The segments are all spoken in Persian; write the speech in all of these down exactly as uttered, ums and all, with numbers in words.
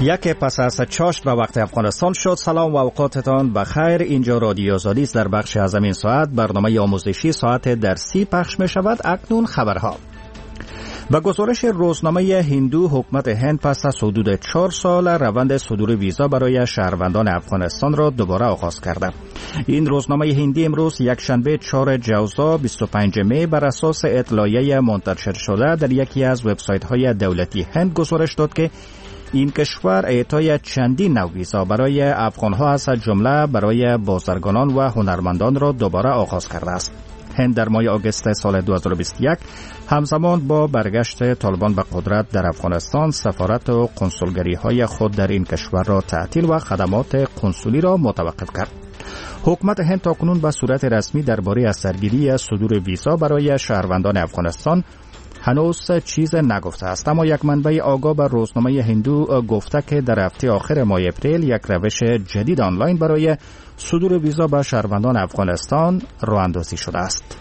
یک پس از چاشت به وقت افغانستان شد. سلام و اوقاتتان بخیر. اینجا رادیو آزادی است. در بخش از این ساعت برنامه آموزشی ساعت درسی پخش می شود. اکنون خبرها. با گزارش روزنامه هندو، حکومت هند پس از حدود چهار سال روند صدور ویزا برای شهروندان افغانستان را دوباره آغاز کرده. این روزنامه هندی امروز یکشنبه چهار جوزا بیست و پنج می بر اساس اطلاعیه منتشر شده در یکی از وبسایت‌های دولتی هند گزارش داد که این کشور اعطای چندین نوع ویزا برای افغانها از جمله برای بازرگانان و هنرمندان را دوباره آغاز کرده است. هند در ماه آگوست سال دو هزار و بیست و یک همزمان با برگشت طالبان به قدرت در افغانستان سفارت و کنسولگری های خود در این کشور را تعطیل و خدمات کنسولی را متوقف کرد. حکومت هند تاکنون به صورت رسمی درباره از سرگیری صدور ویزا برای شهروندان افغانستان هنوز چیز نگفته است، اما یک منبع آگاه به روزنامه هندو گفته که در هفته آخر ماه اپریل یک روش جدید آنلاین برای صدور ویزا به شهروندان افغانستان راه اندازی شده است.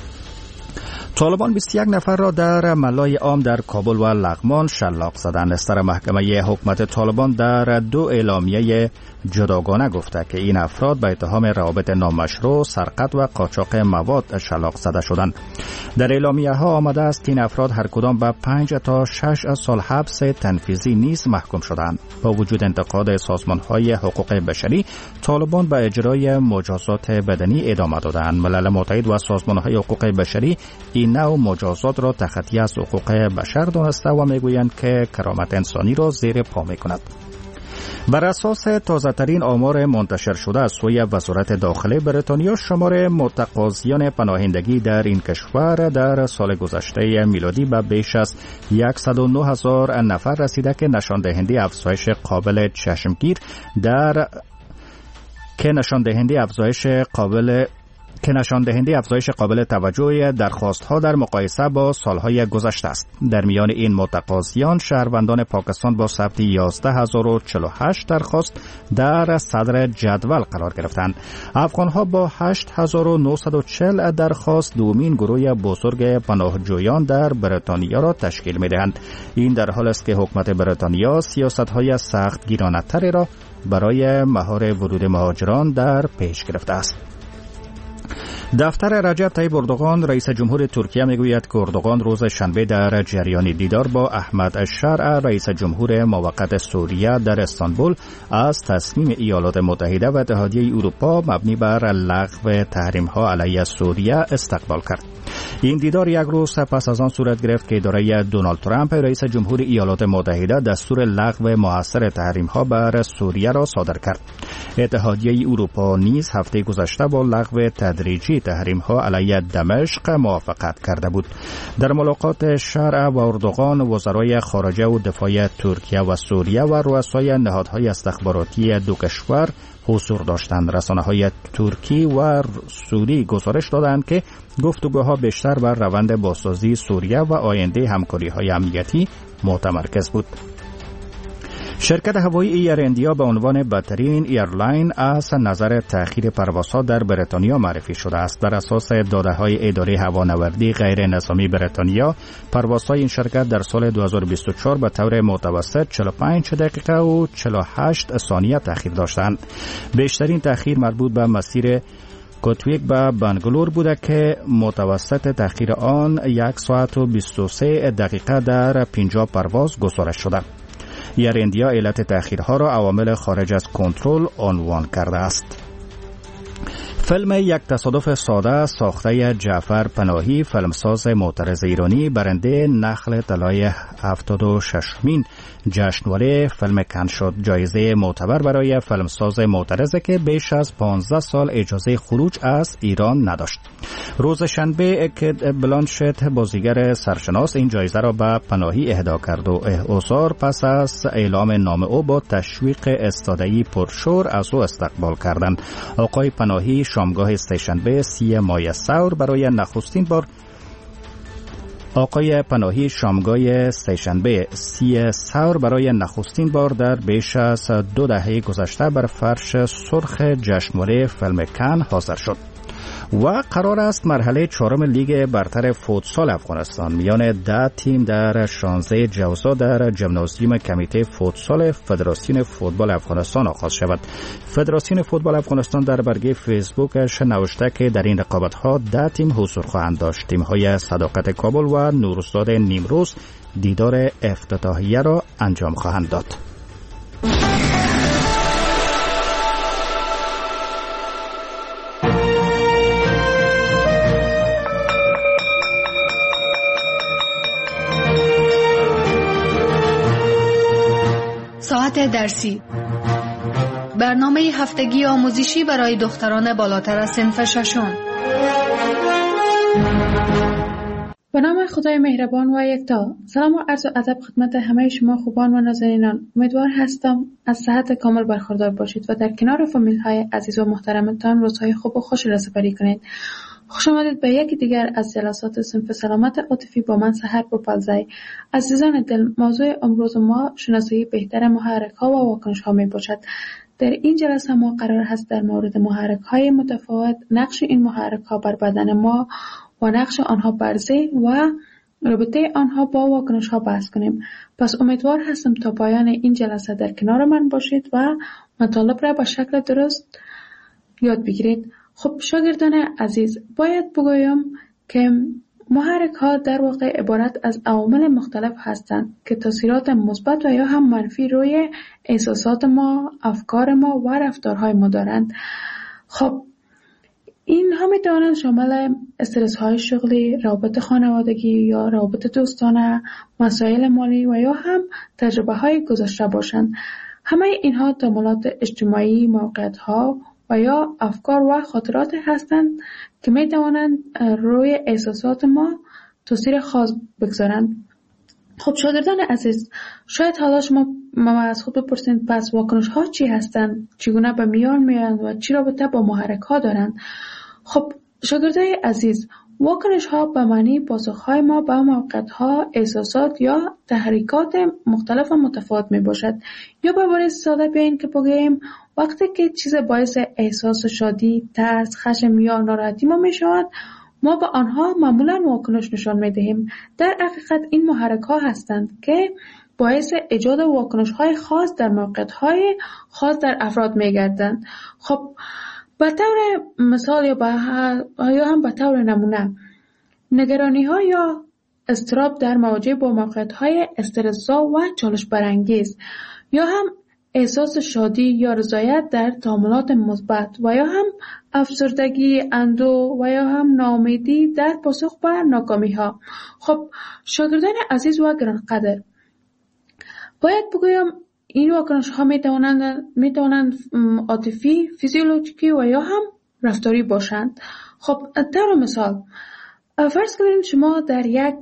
طالبان بیست و یک نفر را در ملای عام در کابل و لغمان شلاق زدند. استر محکمه حکومت طالبان در دو اعلامیه جداگانه گفته که این افراد به اتهام روابط نامشروع، سرقت و قاچاق مواد شلاق زده شدند. در اعلامیه ها آمده است این افراد هر کدام به پنج تا شش سال حبس تنفیذی نیز محکوم شدند. با وجود انتقاد سازمان های حقوق بشری، طالبان به اجرای مجازات بدنی ادامه دادند. ملل متحد و سازمان های حقوق بشری این نوع مجازات را تخطی از حقوق بشر دانسته و میگویند که کرامت انسانی را زیر پا میکند. بر اساس تازه‌ترین آمار منتشر شده از سوی وزارت داخله بریتانیا، شمار متقاضیان پناهندگی در این کشور در سال گذشته میلادی به بیش از صد و نه هزار نفر رسیده که نشان دهنده افزایش قابل چشمگیر در که نشان دهنده افزایش قابل که نشان دهنده افزایش قابل توجه درخواست‌ها در مقایسه با سالهای گذشته است. در میان این متقاضیان شهروندان پاکستان با ثبت یازده هزار و چهل و هشت درخواست در صدر جدول قرار گرفتند. افغان‌ها با هشت هزار و نهصد و چهل درخواست دومین گروه بزرگ پناهجویان در بریتانیا را تشکیل می‌دهند. این در حالی است که حکومت بریتانیا سیاست‌های سختگیرانه‌تری را برای مهار ورود مهاجران در پیش گرفته است. دفتر رجب طیب اردوغان رئیس جمهور ترکیه میگوید که اردوغان روز شنبه در جریان دیدار با احمد الشرع رئیس جمهور موقت سوریه در استانبول از تصمیم ایالات متحده و اتحادیه اروپا مبنی بر لغو تحریم‌ها علیه سوریه استقبال کرد. این دیدار یک روز پس از آن صورت گرفت که اداره دونالد ترامپ رئیس جمهور ایالات متحده دستور لغو موثر تحریم‌ها بر سوریه را صادر کرد. اتحادیه اروپا نیز هفته گذشته با لغو تدریجی تحریم‌ها علیه دمشق موافقت کرده بود. در ملاقات شرع و اردوغان، وزرای خارجه و دفاع ترکیه و سوریه و رؤسای نهادهای استخباراتی دو کشور حضور داشتند. رسانه‌های ترکی و سوری گزارش دادند که گفتگوها بیشتر بر روند بازسازی سوریه و آینده همکاری‌های امنیتی متمرکز بود. شرکت هوایی ایر ایندیا به عنوان بدترین ایرلاین از نظر تأخیر پروازها در بریتانیا معرفی شده است. بر اساس داده‌های اداره هوانوردی غیر نظامی بریتانیا، پروازهای این شرکت در سال دو هزار و بیست و چهار به طور متوسط چهل و پنج دقیقه و چهل و هشت ثانیه تأخیر داشتند. بیشترین تأخیر مربوط به مسیر کوتویک به بنگلور بوده که متوسط تأخیر آن یک ساعت و بیست و سه دقیقه در پنجاه پرواز گزارش شده. ایر ایندیا علت تأخیرها را عوامل خارج از کنترل عنوان کرده است. فیلم یک تصادف ساده ساخته جعفر پناهی، فیلمساز معترض ایرانی، برنده نخل طلای هفتاد و ششمین جشنواره فیلم کن شد. جایزه معتبر برای فیلمساز معترض که بیش از پانزده سال اجازه خروج از ایران نداشت. روز شنبه اکت بلانشت بازیگر سرشناس این جایزه را به پناهی اهدا کرد و اوزار پس از اعلام نام او با تشویق استادهی پرشور از او استقبال کردند. آقای پناهی شامگاه سه‌شنبه سی ماه سور برای نخستین بار آقای پناهی شامگاه سه‌شنبه سی سور برای نخستین بار در بیش از دو دهه گذشته بر فرش سرخ جشنواره فیلم کن حاضر شد. و قرار است مرحله چهارم لیگ برتر فوتسال افغانستان میان ده تیم در شانزده جوزا در ژیمنازیوم کمیته فوتسال فدراسیون فوتبال افغانستان آغاز شود. فدراسیون فوتبال افغانستان در برگه فیسبوکش نوشته که در این رقابت‌ها ده تیم حضور خواهند داشت. تیم‌های صداقت کابل و نوروزداد نیمروز دیدار افتتاحیه را انجام خواهند داد. ساعت درسی، برنامه هفتگی آموزشی برای دختران بالاتر از صنف ششم. به نام خدای مهربان و یکتا. سلام و عرض ادب خدمت همه شما خوبان و نازنینان. امیدوار هستم از صحت کامل برخوردار باشید و در کنار فامیل های عزیز و محترمتان روزهای خوب و خوش را سپری کنید. خوش آمدید به یکی دیگر از جلسات صنف سلامت عاطفی با من سحر بوپلزی. عزیزان دل، موضوع امروز ما شناسایی بهتر محرک ها و واکنش ها می باشد. در این جلسه ما قرار هست در مورد محرک های متفاوت، نقش این محرک ها بر بدن ما و نقش آنها بر ذهن و رابطه آنها با واکنش ها بحث کنیم. پس امیدوار هستم تا پایان این جلسه در کنار من باشید و مطالب را به شکل درست یاد بگیرید. خب شاگردان عزیز، باید بگویم که محرک ها در واقع عبارت از عوامل مختلف هستند که تاثیرات مثبت و یا هم منفی روی احساسات ما، افکار ما و رفتارهای ما دارند. خب اینها می توانند شامل استرس های شغلی، روابط خانوادگی یا روابط دوستانه، مسائل مالی و یا هم تجربه های گذشته باشند. همه اینها تمایلات اجتماعی، موقعیت ها و یا افکار و خاطرات هستند که می توانند روی احساسات ما تاثیر خاص بگذارند. خب شاگردان عزیز، شاید حالا شما ما از خود بپرسید پس واکنش ها چی هستند، چگونه به میان میآیند و چی رابطه با محرک ها دارند؟ خب شاگردان عزیز، واکنش ها به معنی پاسخ های ما به موقعیت ها، احساسات یا تحریکات مختلف و متفاوت می باشد. یا به عبارت ساده بیاین که بگوییم وقتی که چیز باعث احساس شادی، ترس، خشم یا ناراحتی ما می شود، ما به آنها معمولا واکنش نشان می دهیم. در حقیقت این محرک ها هستند که باعث ایجاد واکنش های خاص در موقعیت های خاص در افراد می گردند. خب به طور مثال یا, یا هم به طور نمونه، نگرانی ها یا اضطراب در مواجهه با موقعیت های استرس‌زا و چالش برانگیز، یا هم احساس شادی یا رضایت در تعاملات مثبت و یا هم افسردگی، اندوه و یا هم ناامیدی در پاسخ به ناکامی ها. خب شاگردان عزیز و گرانقدر، باید بگویم این واکنش ها می توانند می توانند عاطفی، فیزیولوژیکی و یا هم رفتاری باشند. خب در مثال فرض کنید شما در یک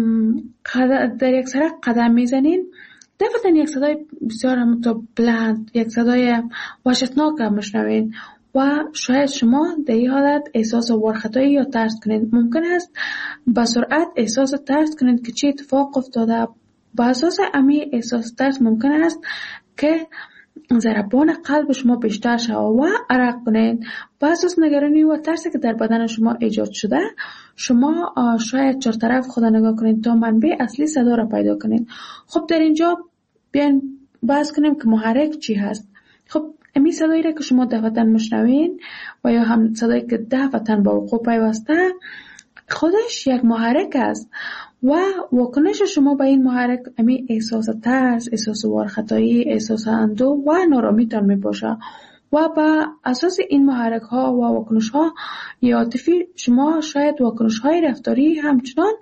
در یک سرک قدم میزنین، دفعتا یک صدای بسیار بلند، یک صدای وحشتناک میشنوین و شاید شما در این حالت احساس ورختایی یا ترس کنید. ممکن است با سرعت احساس ترس کنید که چه اتفاق افتاده. با اساس امی احساس ترس ممکن است که ضربان قلب شما بیشتر شود و عرق کنید. با اساس نگرانی و ترسی که در بدن شما ایجاد شده، شما شاید چهار طرف خود نگاه کنید تا منبع اصلی صدا را پیدا کنید. خب در اینجا بیاین بحث کنیم که محرک چی هست. خب امی صدایی را که شما دفعتاً میشنوین و یا هم صدایی که دفعتاً با وقوع پیوسته، خودش یک محرک است و واکنش شما به این محرک امی احساس ترس، احساس وارخطایی، احساس اندوه و نارامیتان می باشه و با اساس این محرک ها و واکنش ها عاطفی شما شاید واکنش های رفتاری همچنان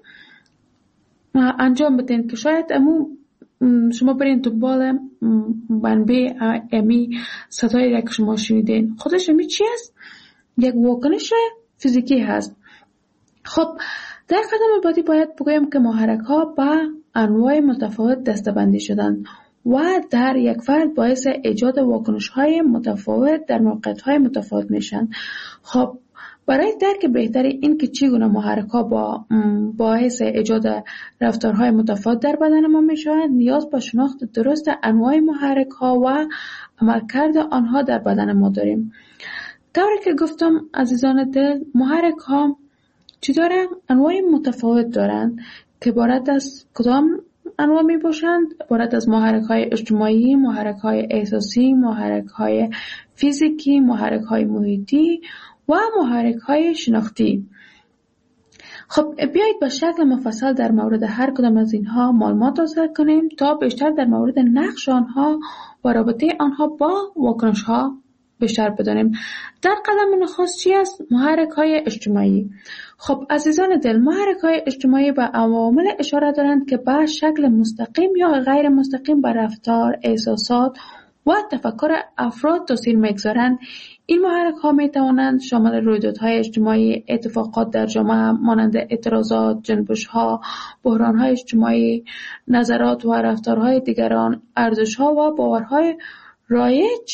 انجام بدین که شاید امو شما برین دنبال منبع امی صدایی را که شما شنیدین. خودش امی چی است؟ یک واکنش فیزیکی هست. خب در قدم بعدی باید بگویم که محرک ها با انواع متفاوت دسته‌بندی شدند و در یک فرد باعث ایجاد واکنش های متفاوت در موقعیت های متفاوت میشن. خب برای درک بهتر این که چگونه محرک ها با باعث ایجاد رفتارهای متفاوت در بدن ما میشوند، نیاز به شناخت درست انواع محرک ها و عملکرد آنها در بدن ما داریم. طوری که گفتم عزیزان دل، محرک ها چی دارن؟ انواع متفاوت دارند که عبارت از کدام انواع می باشند؟ عبارت از محرک های اجتماعی، محرک های احساسی، محرک های فیزیکی، محرک های محیطی و محرک های شناختی. خب بیایید به شکل مفصل در مورد هر کدام از اینها معلومات حاصل کنیم تا بیشتر در مورد نقش آنها و رابطه آنها با واکنش ها بیشتر بدانیم. در قدم نخست چی است؟ محرک های اجتماعی. خب عزیزان دل، محرک های اجتماعی به عوامل اشاره دارند که به شکل مستقیم یا غیر مستقیم بر رفتار، احساسات و تفکر افراد تاثیر میگذارند. این محرک ها می توانند شامل رویدادهای اجتماعی، اتفاقات در جامعه مانند اعتراضات، جنبش ها، بحران های اجتماعی، نظرات و رفتارهای دیگران، ارزش ها و باورهای رایج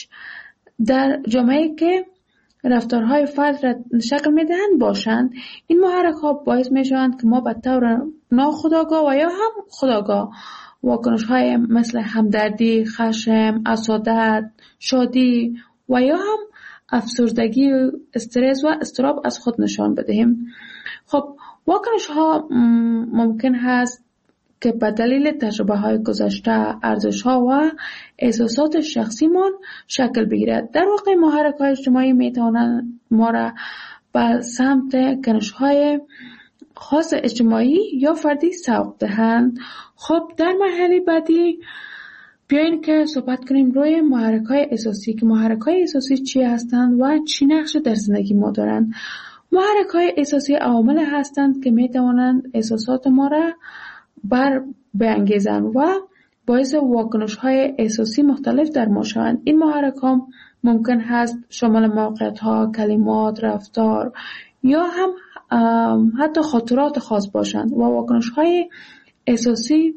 در جامعه که رفتارهای فرد را شکل میدهند باشند. این محرک ها باعث می شوند که ما به طور ناخودآگاه و یا هم خودآگاه واکنش های مثل همدردی، خشم، حسادت، شادی و یا هم افسردگی، استرس و اضطراب از خود نشان بدهیم. خب واکنش ها ممکن هست که به دلیل تجربه های گذشته، ارزش ها و احساسات شخصیمان شکل بگیرد. در واقع محرک های اجتماعی می توانند ما را به سمت کنش های خاص اجتماعی یا فردی سوق دهند. خب در مرحله بعدی بیاین که صحبت کنیم روی محرک های احساسی، که محرک های احساسی چی هستند و چی نقش در زندگی ما دارند. محرک های احساسی عوامل هستند که می توانند احساسات ما را بر بانگیزند و باعث واکنش های احساسی مختلف در ما شوند. این محرک ها ممکن هست شامل موقعیت ها، کلمات، رفتار یا هم حتی خاطرات خاص باشند و واکنش های احساسی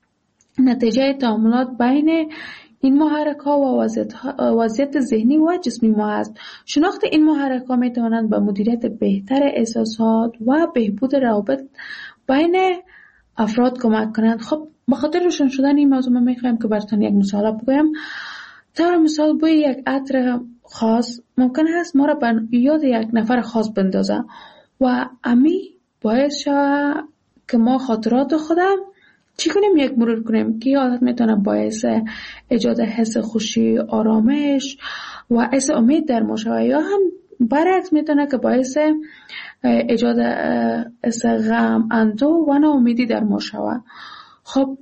نتیجه تعاملات بین این محرک ها و وضعیت ذهنی و جسمی ما است. شناخت این محرک ها می توانند به مدیریت بهتر احساسات و بهبود روابط بین افراد کمک کنند. خب به خاطر روشن شدن این موضوع من میخوایم که براتون یک مثال بگویم. طور مثال بوی یک عطر خاص ممکن است ما را به یاد یک نفر خاص بندازه و امی باعث شود که ما خاطرات خودم چی کنیم؟ یک مرور کنیم که حالت میتونه باعث ایجاد حس خوشی، آرامش و حس امید در ما شود، یا هم برعکس میتونه که باعث ایجاد حس غم، اندوه و ناامیدی در ما شود. خب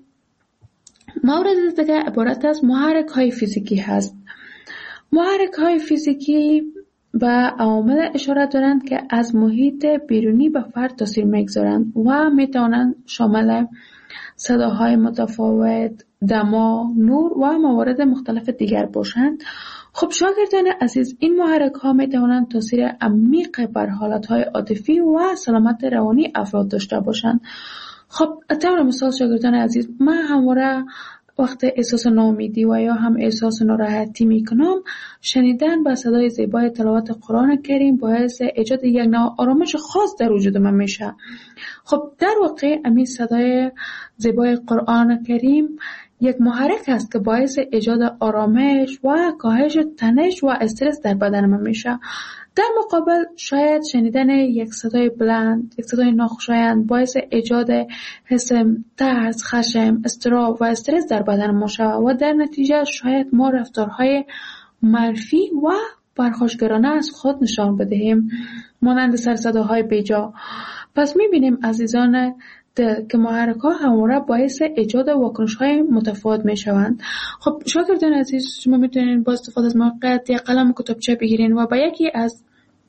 مورد دیگه عبارت از محرک های فیزیکی هست. محرک های فیزیکی به عوامل اشاره دارند که از محیط بیرونی به فرد تاثیر میگذارند و میتوانند شامل صداهای متفاوت، دما، نور و موارد مختلف دیگر باشند. خب شاگردان عزیز، این محرک ها می توانند تاثیر عمیق بر حالت های عاطفی و سلامت روانی افراد داشته باشند. خب طور مثال شاگردان عزیز، من همواره وقت احساس ناامیدی و یا هم احساس ناراحتی می کنم، شنیدن با صدای زیبای تلاوت قرآن کریم باعث ایجاد یک نوع آرامش خاص در وجود من میشه. خب در واقع همین صدای زیبای قرآن کریم یک محرک است که باعث ایجاد آرامش و کاهش تنش و استرس در بدن من میشه. در مقابل شاید شنیدن یک صدای بلند، یک صدای ناخوشایند باعث ایجاد حس ترس، خشم، اضطراب و استرس در بدن ما شود و در نتیجه شاید ما رفتارهای منفی و پرخاشگرانه از خود نشان بدهیم، مانند سرصداهای بیجا. پس میبینیم عزیزان که محرک ها همواره باعث ایجاد واکنش های متفاوت می شوند. خب شاگردان عزیز، شما میتونین با استفاده از موقعیت یا قلم و کتابچه بگیرین و با یکی از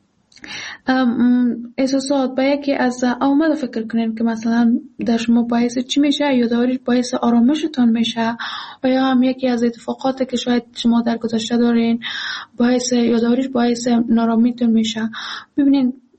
احساسات، با یکی از عوامل فکر کنین که مثلا در شما باعث چی میشه، یادآوریش باعث آرامشتان میشه و یا هم یکی از اتفاقاتی که شاید شما در گذشته دارین باعث یادآوریش باعث نارامیتون میشه. ببینین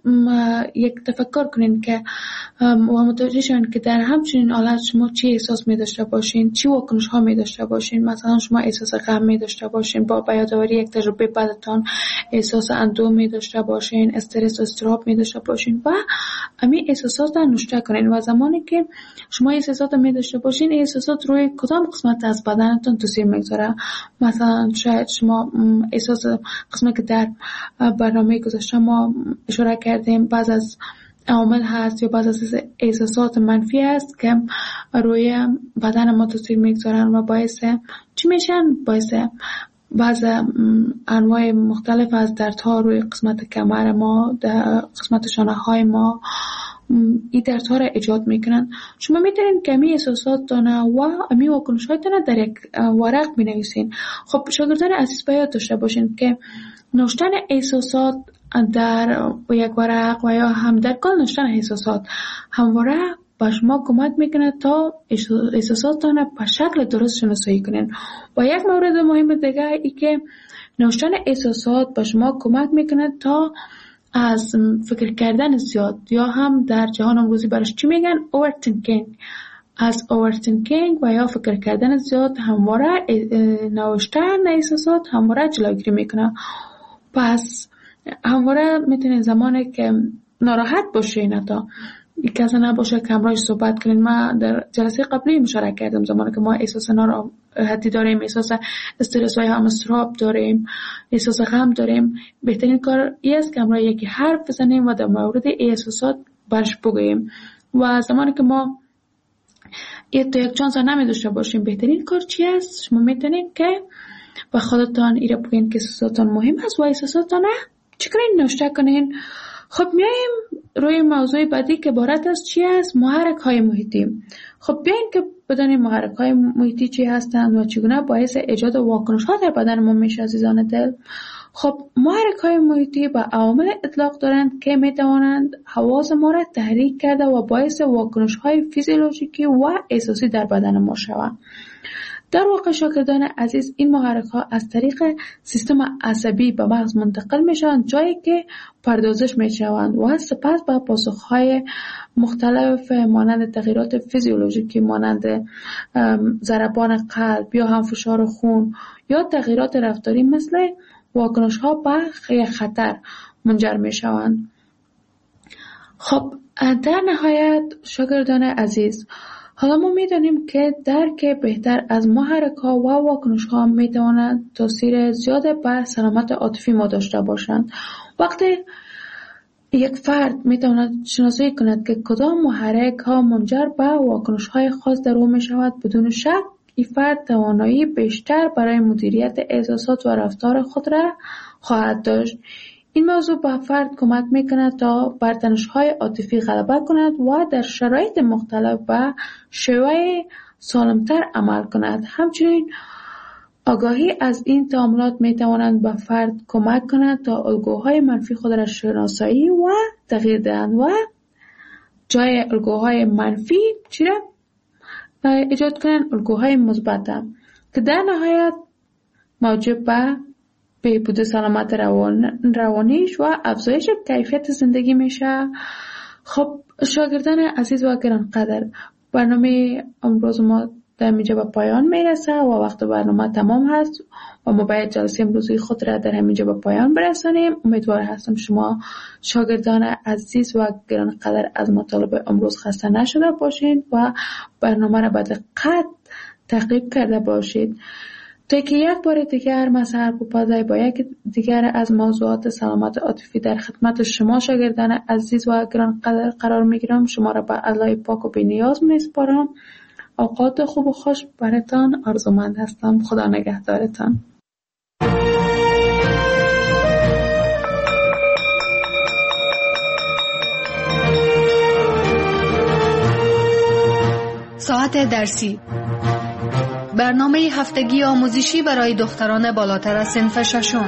یک تفکر کنین که و متوجه شون که در همچنین حالت شما چی احساس می داشته باشین، چی واکنش ها می داشته باشین. مثلا شما احساس غم می داشته باشین، با بیاداری یک تجربه بدتان احساس اندوه می داشته باشین، استرس و اضطراب می داشته باشین و همین احساسات را نوشته کنین. و زمانی که شما احساسات می داشته باشین، احساسات روی کدام قسمت از بدنتون تاثیر میگذاره. مثلا شاید شما احساس قسمتی که در برنامه گذاشته ما اشاره کردیم بعض از عوامل هست یا بعض از احساسات منفی هست که روی بدن ما تاثیر میگذارن و باعث چی میشن؟ باعث بعض انواع مختلف از دردها روی قسمت کمر ما، در قسمت شانه های ما این دردها را ایجاد میکنن. شما میتونین که امی احساساتتان و امی واکنش هایتان در یک ورق بنویسین. خب شاگردان عزیز باید داشته باشین که نوشتن احساسات در یک ورق و یا هم در کل نوشتن احساسات همواره با شما کمک میکنه تا احساساتتان به شکل درست شناسایی کنین. و یک مورد مهم دیگه ای که نوشتن احساسات به شما کمک میکنه تا از فکر کردن زیاد یا هم در جهان امروزی برش چی میگن؟ overthinking. از overthinking و یا فکر کردن زیاد همواره نوشتن احساسات همواره جلوگیری میکنه. پس همواره میتونین زمانی که ناراحت باشین تا کسی نباشه که همراهش صحبت کنین. ما در جلسه قبلی مشارکت کردم زمانی که ما احساس ناراحتی داریم، احساس استرس و یا هم اضطراب داریم، احساس غم داریم، بهترین کار این است که همراه یکی حرف بزنیم و در مورد احساسات برش بگوییم. و زمانی که ما یک تا یک چانس نمی داشته باشیم، بهترین کار چی است؟ شما میتونین که به خودتان ایره بگین که احساساتان مهم است و احساساتان چی کنین؟ نوشته کنین. خب میایم روی موضوع بعدی که عبارت از چی است؟ محرک های محیطی. خب بیاین که بدانیم محرک های محیطی چی هستند و چگونه باعث ایجاد واکنش ها در بدن ما میشه. عزیزان دل، خب محرک های محیطی با عوامل اطلاق دارند که میتوانند حواس ما را تحریک کرده و باعث واکنش های فیزیولوژیکی و احساسی در بدن ما شوند. در واقع شاگردان عزیز، این محرک ها از طریق سیستم عصبی به مغز منتقل میشوند، جایی که پردازش میشوند و سپس به پاسخ های مختلف مانند تغییرات فیزیولوژیکی مانند ضربان قلب یا هم فشار خون یا تغییرات رفتاری مثل واکنش ها به خطر منجر میشوند. خب در نهایت شاگردان عزیز، حالا ما میدانیم که درک بهتر از محرک ها و واکنش ها میتواند تاثیر زیاد بر سلامت عاطفی ما داشته باشند. وقتی یک فرد میتواند شناسایی کند که کدام محرک ها منجر به واکنش های خاص در او میشود، بدون شک این فرد توانایی بیشتر برای مدیریت احساسات و رفتار خود را خواهد داشت. این موضوع به فرد کمک میکند تا بر تنش‌های عاطفی غلبه کند و در شرایط مختلف به شیوه سالمتر عمل کند. همچنین آگاهی از این تعاملات میتوانند به فرد کمک کند تا الگوهای منفی خود را شناسایی و تغییر دهند و جای الگوهای منفی چی را ایجاد کنند؟ الگوهای مثبت که در نهایت موجب به بهبود سلامت روان روانیش و افزایش کیفیت زندگی میشه. خب شاگردان عزیز و گرانقدر، برنامه امروز ما در اینجا به پایان میرسه و وقت برنامه تمام هست و ما باید جلسه امروزی خود را در همینجا به پایان برسانیم. امیدوار هستم شما شاگردان عزیز و گرانقدر از مطالب امروز خسته نشده باشین و برنامه را به دقت تعقیب کرده باشید تا که یک بار دیگر من سحرپوپازی با یک دیگر از موضوعات سلامت عاطفی در خدمت شما شاگردان عزیز و گرانقدر قرار میگیرم. شما را به الله پاک و بی‌نیاز میسپارم. اوقات خوب و خوش براتان آرزومند هستم. خدا نگهدارتان. ساعت درسی، برنامه هفتگی آموزشی برای دختران بالاتر از صنف ششم.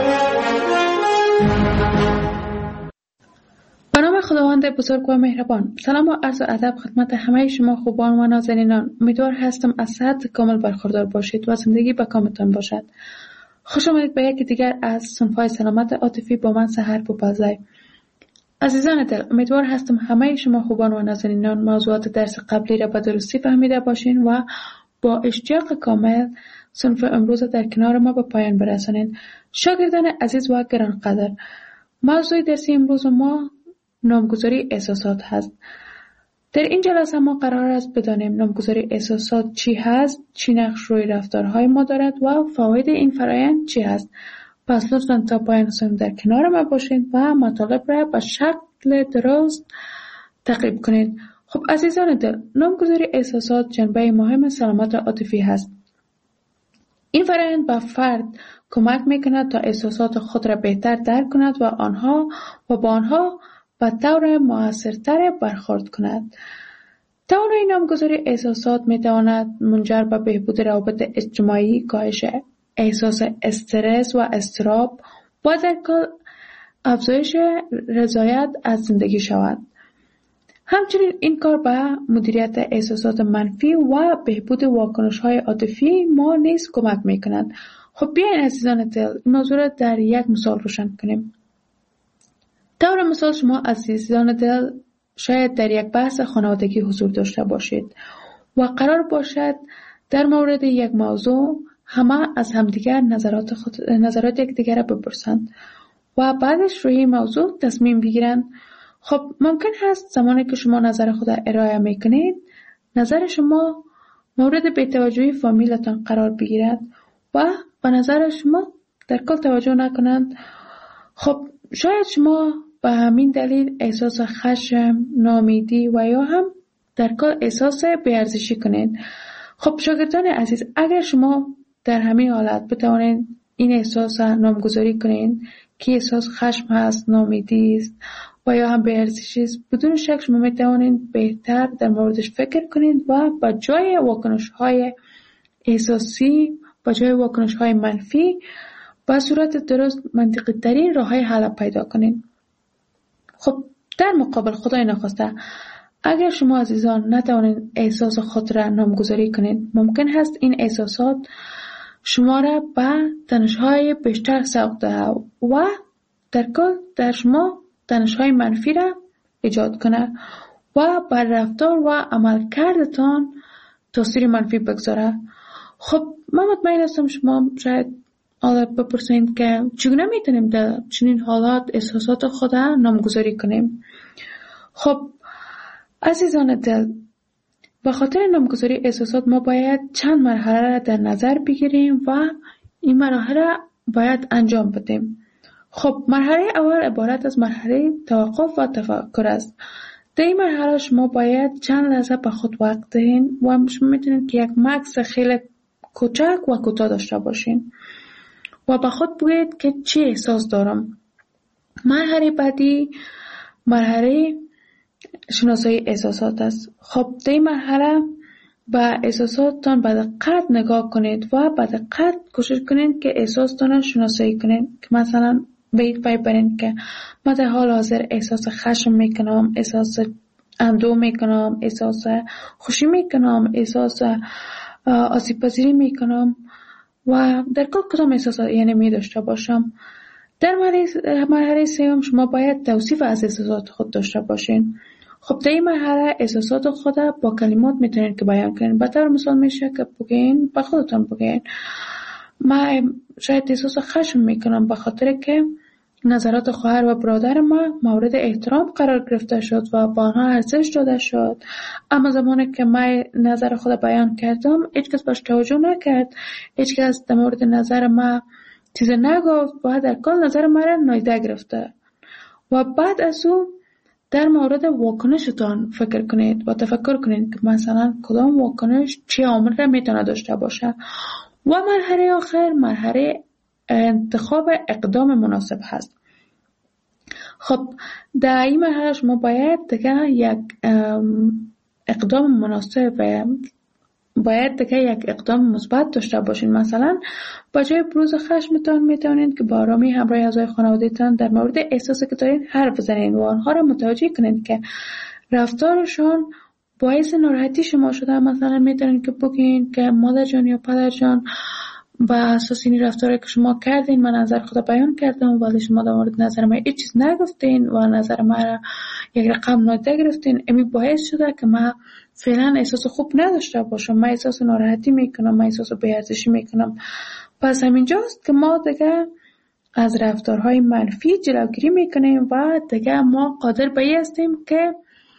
به نام خداوند بزرگ و مهربان. سلام و عرض و ادب خدمت همه شما خوبان و نازنینان. امیدوار هستم از صحت کامل برخوردار باشید و زندگی به کامتان باشد. خوش آمدید به یکی دیگر از صنف‌های سلامت عاطفی با من سحرپوپازی. عزیزان دل، امیدوار هستم همه شما خوبان و نازنینان موضوعات درس قبلی را به درستی فهمیده باشین و با اشتیاق کامل صنف امروز در کنار ما به پایان برسانین. شاگردان عزیز و گرانقدر، موضوع درسی امروز ما نامگذاری احساسات هست. در این جلسه ما قرار است بدانیم نامگذاری احساسات چی هست، چی نقش روی رفتارهای ما دارد و فواید این فرآیند چی هست. پس لطفاً تا پایان صنف در کنار ما باشین و مطالب را به شکل درست تعقیب کنید. خب عزیزان دل، نامگذاری احساسات جنبه مهم سلامت عاطفی هست. این فرآیند به فرد کمک میکند تا احساسات خود را بهتر درک کند و آنها و با آنها به طور مؤثرتر برخورد کند. توانایی نامگذاری احساسات میتواند منجر به بهبود روابط اجتماعی، کاهش احساس استرس و اضطراب و در کل افزایش رضایت از زندگی شود. همچنین این کار به مدیریت احساسات منفی و بهبود واکنش‌های عاطفی ما نیز کمک می‌کند. خب بیاین عزیزان دل این موضوع را در یک مثال روشن کنیم. طور مثال شما عزیزان دل شاید در یک بحث خانوادگی حضور داشته باشید و قرار باشد در مورد یک موضوع همه از همدیگر نظرات خود نظرات یکدیگر را بپرسند و بعدش روی این موضوع تصمیم بگیرند. خب ممکن هست زمانی که شما نظر خود ارائه میکنید نظر شما مورد بی‌توجهی فامیلتان قرار بگیرد و به نظر شما در کل توجه نکنند. خب شاید شما به همین دلیل احساس خشم، ناامیدی و یا هم در کل احساس بی‌ارزشی کنید. خب شاگردان عزیز، اگر شما در همین حالت بتوانید این احساس نامگذاری کنید که احساس خشم هست، ناامیدی است و یا هم بی‌ارزشی است، بدون شک شما میتوانید بهتر در موردش فکر کنید و با جای واکنش‌های احساسی، با جای واکنش‌های منفی با صورت درست منطقی ترین راه‌های حل پیدا کنید. خب در مقابل خدای نخواسته اگر شما عزیزان نتوانید احساس خود را نامگذاری کنید، ممکن هست این احساسات شما را به تنش‌های بیشتر سوق دهد و در کل در شما تنش‌های منفی را ایجاد کنه و بر رفتار و عملکردتان تاثیر منفی بگذاره. خب من مطمئن هستم شما شاید حالا بپرسید که چگونه میتونیم در چنین حالات احساسات خود را نامگذاری کنیم. خب عزیزان دل، به خاطر نامگذاری احساسات ما باید چند مرحله را در نظر بگیریم و این مراحل را باید انجام بدیم. خب مرحله اول عبارت از مرحله توقف و تفکر است. در این مرحله شما باید چند لحظه به خود وقت دهین و شما میتونید که یک مکث خیلی کوچک و کوتاه داشته باشین و به خود بگید که چی احساس دارم. مرحله بعدی مرحله شناسایی احساسات است. خب در این مرحله به احساساتتان به دقت نگاه کنید و به دقت کوشش کنید که احساساتتان را شناسایی کنید که مثلا به این پی برین که من در حال حاضر احساس خشم میکنم، احساس اندوه میکنم، احساس خوشی میکنم، احساس آسیب پذیری میکنم و در کل کدام احساسات یعنی می داشته باشم. در مرحله سوم شما باید توصیف از احساسات خود داشته باشین. خب در این مرحله احساسات خود با کلمات میتونین که بیان کنین. به طور مثال میشه که بگین، به خودتون بگین من شاید احساس خشم میکنم به خاطر که نظرات خواهر و برادر ما مورد احترام قرار گرفته شد و با آنها ارزش داده شد، اما زمانی که من نظر خود بیان کردم هیچ کس باش توجه نکرد، هیچ کس در مورد نظر ما چیز نگفت و در کل نظر ما را نادیده گرفته. و بعد از اون در مورد واکنشتان فکر کنید و تفکر کنید که مثلا کدام واکنش چه عامل را میتونه داشته باشه. و مرحله آخر مرحله انتخاب اقدام مناسب هست. خب در این مرحله شما باید دیگه یک اقدام مناسب و باید دیگه یک اقدام مثبت داشته باشین. مثلا با جای بروز خشمتان میتونید که با آرامی همراه اعضای خانواده‌تان در مورد احساسی که دارین حرف بزنین و آنها را متوجه کنید که رفتارشان باعث ناراحتی شما شده. مثلا میتونید که بگین که مادر جان یا پدر جان به اساس این رفتاری که شما کردین من نظر خود بیان کردم، ولی شما در مورد نظر من هیچ چیز نگفتین و نظر من را یک رقم نادیده گرفتین. امی باعث شده که من فعلا احساس خوب نداشته باشم، من احساس ناراحتی میکنم، من احساس بی‌ارزشی میکنم. پس همینجاست که ما دیگه از رفتارهای منفی جلوگیری میکنیم و دیگه ما قادر به این هستیم که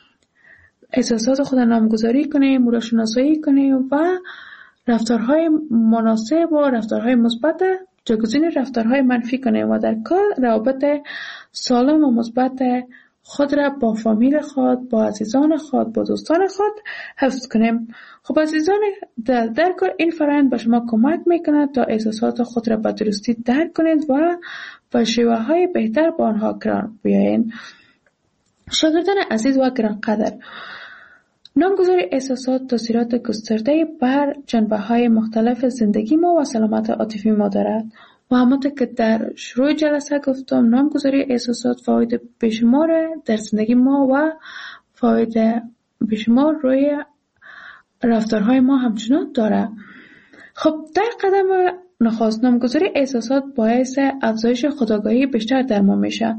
احساسات خود نامگذاری کنیم، او را شناسایی کنیم و رفتارهای مناسب و رفتارهای مثبت جایگزین رفتارهای منفی کنیم و در کل روابط سالم و مثبت خود را با فامیل خود، با عزیزان خود، با دوستان خود حفظ کنیم. خب عزیزان، در, در کل این فرآیند به شما کمک میکنه تا احساسات خود را به درستی درک کنید و با شیوه های بهتر با آنها کنار بیایید. شاگردان عزیز و گرانقدر، نامگذاری احساسات تاثیرات گسترده بر جنبه‌های مختلف زندگی ما و سلامت عاطفی ما دارد و همونطور که در شروع جلسه گفتم، نامگذاری احساسات فواید بیشمار در زندگی ما و فواید بیشمار روی رفتارهای ما همچنان داره. خب در قدم نخست نامگذاری احساسات باعث افزایش خودآگاهی بیشتر در ما میشه.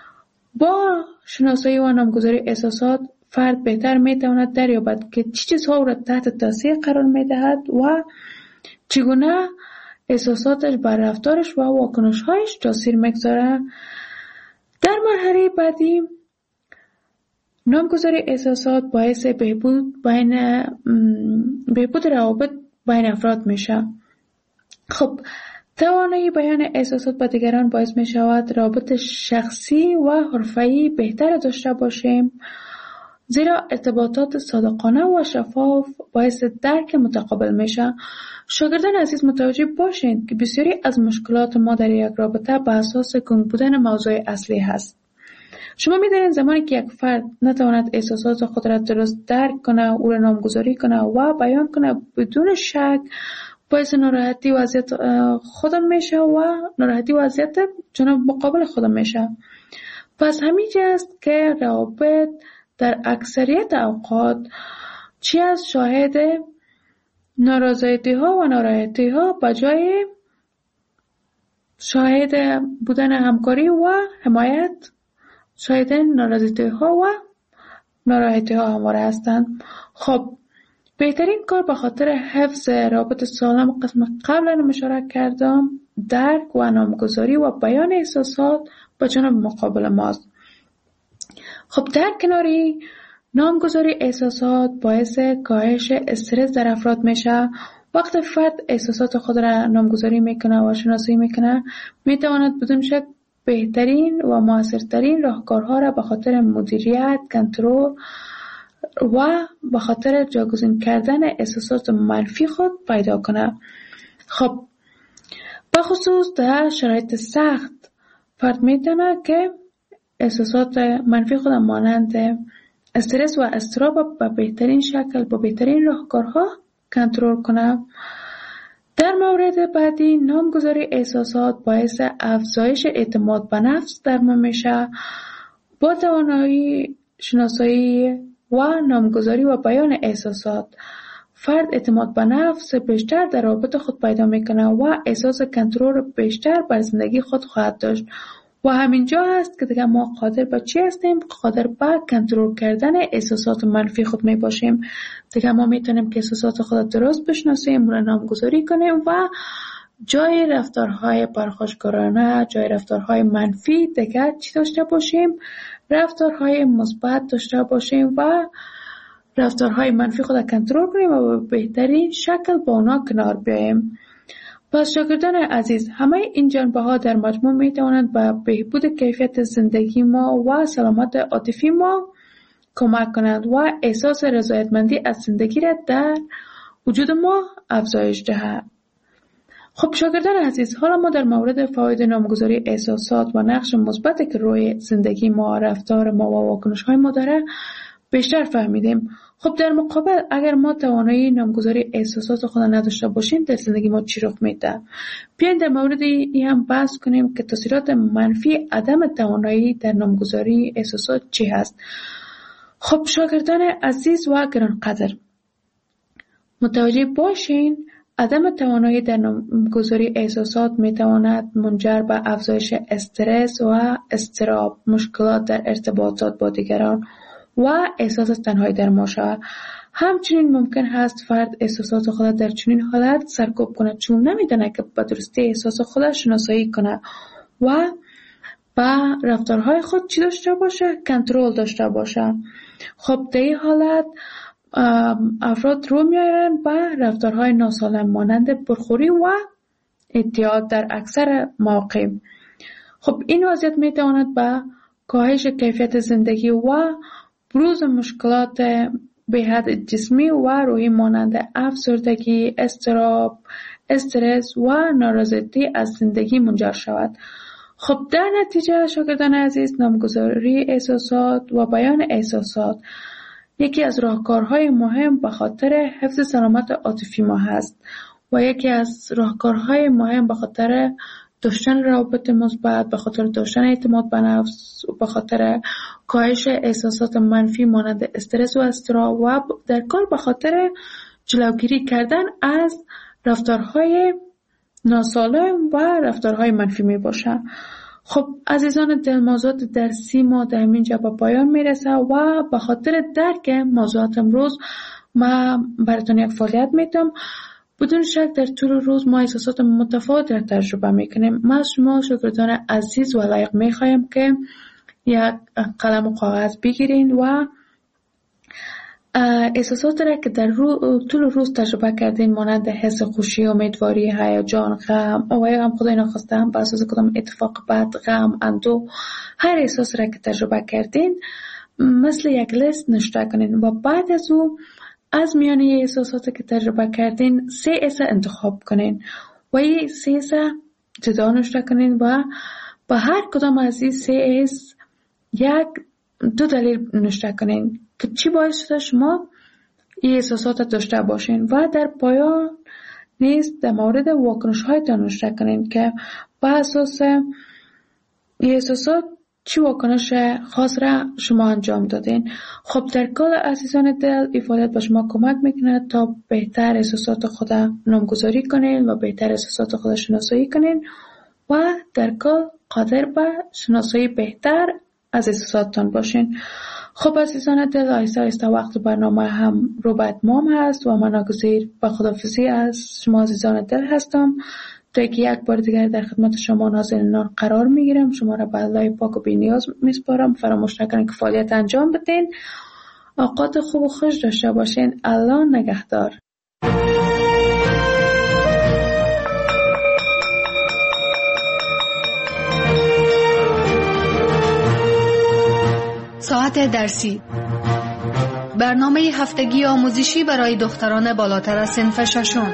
با شناسایی و نامگذاری احساسات فرد بهتر میتواند دریابد که چه چیزها او را تحت تاثیر قرار میدهد و چگونه احساساتش بر رفتارش و واکنش‌هایش تاثیر میگذاره. در مرحله بعدی نامگذاری احساسات باعث بهبود بین بهبود روابط بین افراد میشه. خب توانایی بیان احساسات با دیگران باعث می شود روابط شخصی و حرفه‌ای بهتر داشته باشیم، زیرا ارتباطات صادقانه و شفاف باعث درک متقابل میشه. شاگردان عزیز متوجه باشید که بسیاری از مشکلات ما در یک رابطه به اساس گنگ بودن موضوع اصلی هست. شما می‌دانید زمانی که یک فرد نتواند احساسات خود را درست درک کنه، او را نامگذاری کنه و بیان کنه، بدون شک باعث ناراحتی وضعیت خودم میشه و ناراحتی وضعیت جناب مقابل خودم میشه. پس همینجا است که روابط در اکثریت اوقات چی از شاهد نارضایتی ها و ناراحتی ها بجای شاهد بودن همکاری و حمایت شاهد نارضایتی ها و ناراحتی ها همواره هستند. خب بهترین کار به خاطر حفظ رابط سالم قسم قبلا اشاره کردم درک و نامگذاری و بیان احساسات با جناب مقابل ماست. خب در کناری نامگذاری احساسات باعث کاهش استرس در افراد میشه. وقتی فرد احساسات خود را نامگذاری میکنه و شناسایی میکنه، میتواند بدون شک بهترین و موثرترین راهکارها را به خاطر مدیریت، کنترل و به خاطر جایگزین کردن احساسات منفی خود پیدا کنه. خب به خصوص در شرایط سخت فرد میتونه که احساسات منفی خود مانند استرس و اضطراب به بهترین شکل با بهترین راهکارها کنترل کنه. در مورد بعدی نامگذاری احساسات باعث افزایش اعتماد به نفس در ما میشه. با توانایی شناسایی و نامگذاری و بیان احساسات فرد اعتماد به نفس بیشتر در رابطه خود پیدا میکنه و احساس کنترل بیشتر بر زندگی خود خواهد داشت و همینجا هست که دیگه ما قادر به چی هستیم؟ قادر به کنترل کردن احساسات منفی خود می باشیم. دیگه ما میتونیم که احساسات خود درست بشناسیم و نامگذاری کنیم و جای رفتارهای پرخاشگرانه، جای رفتارهای منفی دیگه چی داشته باشیم؟ رفتارهای مثبت داشته باشیم و رفتارهای منفی خود کنترل کنیم و به بهترین شکل با اونا کنار بیاییم. پس شاگردان عزیز، همه این جنبه ها در مجموع می توانند به بهبود کیفیت زندگی ما و سلامت عاطفی ما کمک کنند و احساس رضایتمندی از زندگی را در وجود ما افزایش دهد. خب شاگردان عزیز، حالا ما در مورد فواید نامگذاری احساسات و نقش مثبتی که روی زندگی ما، رفتار ما و واکنش های ما داره بیشتر فهمیدیم. خب در مقابل اگر ما توانایی نامگذاری احساسات خود نداشته باشیم، در زندگی ما چی رخ میده؟ بیاین در مورد این هم بحث کنیم که تاثیرات منفی عدم توانایی در نامگذاری احساسات چی هست. خب شاگردان عزیز و گرانقدر، متوجه باشین عدم توانایی در نامگذاری احساسات میتواند منجر به افزایش استرس و اضطراب، مشکلات در ارتباطات با دیگران و احساس تنهایی در ما شود. همچنین ممکن هست فرد احساسات خود در چنین حالت سرکوب کند چون نمیدونه که به درستی احساس خودش شناسایی کنه و با رفتارهای خود چی داشته باشه؟ کنترل داشته باشه. خب در این حالت افراد رو میارن به رفتارهای ناسالم مانند پرخوری و اعتیاد در اکثر مواقع. خب این وضعیت میتواند به کاهش کیفیت زندگی و بروز مشکلات به حد جسمی و روحی مانند افسردگی، اضطراب، استرس و نارضایتی از زندگی منجر شود. خب در نتیجه شاگردان عزیز، نامگذاری احساسات و بیان احساسات یکی از راهکارهای مهم به خاطر حفظ سلامت عاطفی ما هست و یکی از راهکارهای مهم به خاطر داشتن روابط مثبت، به خاطر داشتن اعتماد به نفس و به خاطر کاهش احساسات منفی مانند استرس و اضطراب و در کل به خاطر جلوگیری کردن از رفتارهای ناسالم و رفتارهای منفی می باشه. خب عزیزان دل، موضوعات درسی ما در اینجا به پایان میرسه و به خاطر درک موضوعات امروز ما براتون یک فعالیت میتونم. بدون شک در طول روز ما احساسات متفاوت را تجربه میکنیم. ما از شما شاگردان عزیز و لایق میخوایم که یک قلم و کاغذ بگیرین و احساسات را که در رو طول روز تجربه کردین مانند حس خوشی، امیدواری، هیجان، غم و یا هم خدای ناخواسته هم بر اساس کدام اتفاق بد، غم، اندوه، هر احساس را که تجربه کردین مثل یک لیست نوشته کنین و بعد از او از میان احساساتی که تجربه کردین سه ایسا انتخاب کنین و این سه ایسا جدا نوشته کنین و با هر کدام از این سه ایس یک دو دلیل نوشته کنین که چی باعث شده شما این احساسات داشته باشین و در پایان نیز در مورد واکنش هایتان نوشته کنین که با اساس این احساسات چی واکنش خاص را شما انجام دادین. خب در کل عزیزان دل، این فعالیت به شما کمک میکنه تا بهتر احساسات خود نامگذاری کنین و بهتر احساسات خود شناسایی کنین و در کل قادر به شناسایی بهتر از احساساتتان باشین. خب عزیزان دل، آهسته آهسته وقت برنامه هم رو به اتمام هست و من ناگزیر به خداحافظی از شما عزیزان دل هستم تا که یک بار دیگر در خدمت شما نازنینان قرار میگیرم. شما را به الله پاک و بی‌نیاز میسپارم. فراموش نکنید که فعالیت انجام بدین. اوقات خوب و خوش داشته باشین. الله نگهدار. ساعت درسی، برنامه هفتگی آموزشی برای دختران بالاتر از صنف ششم.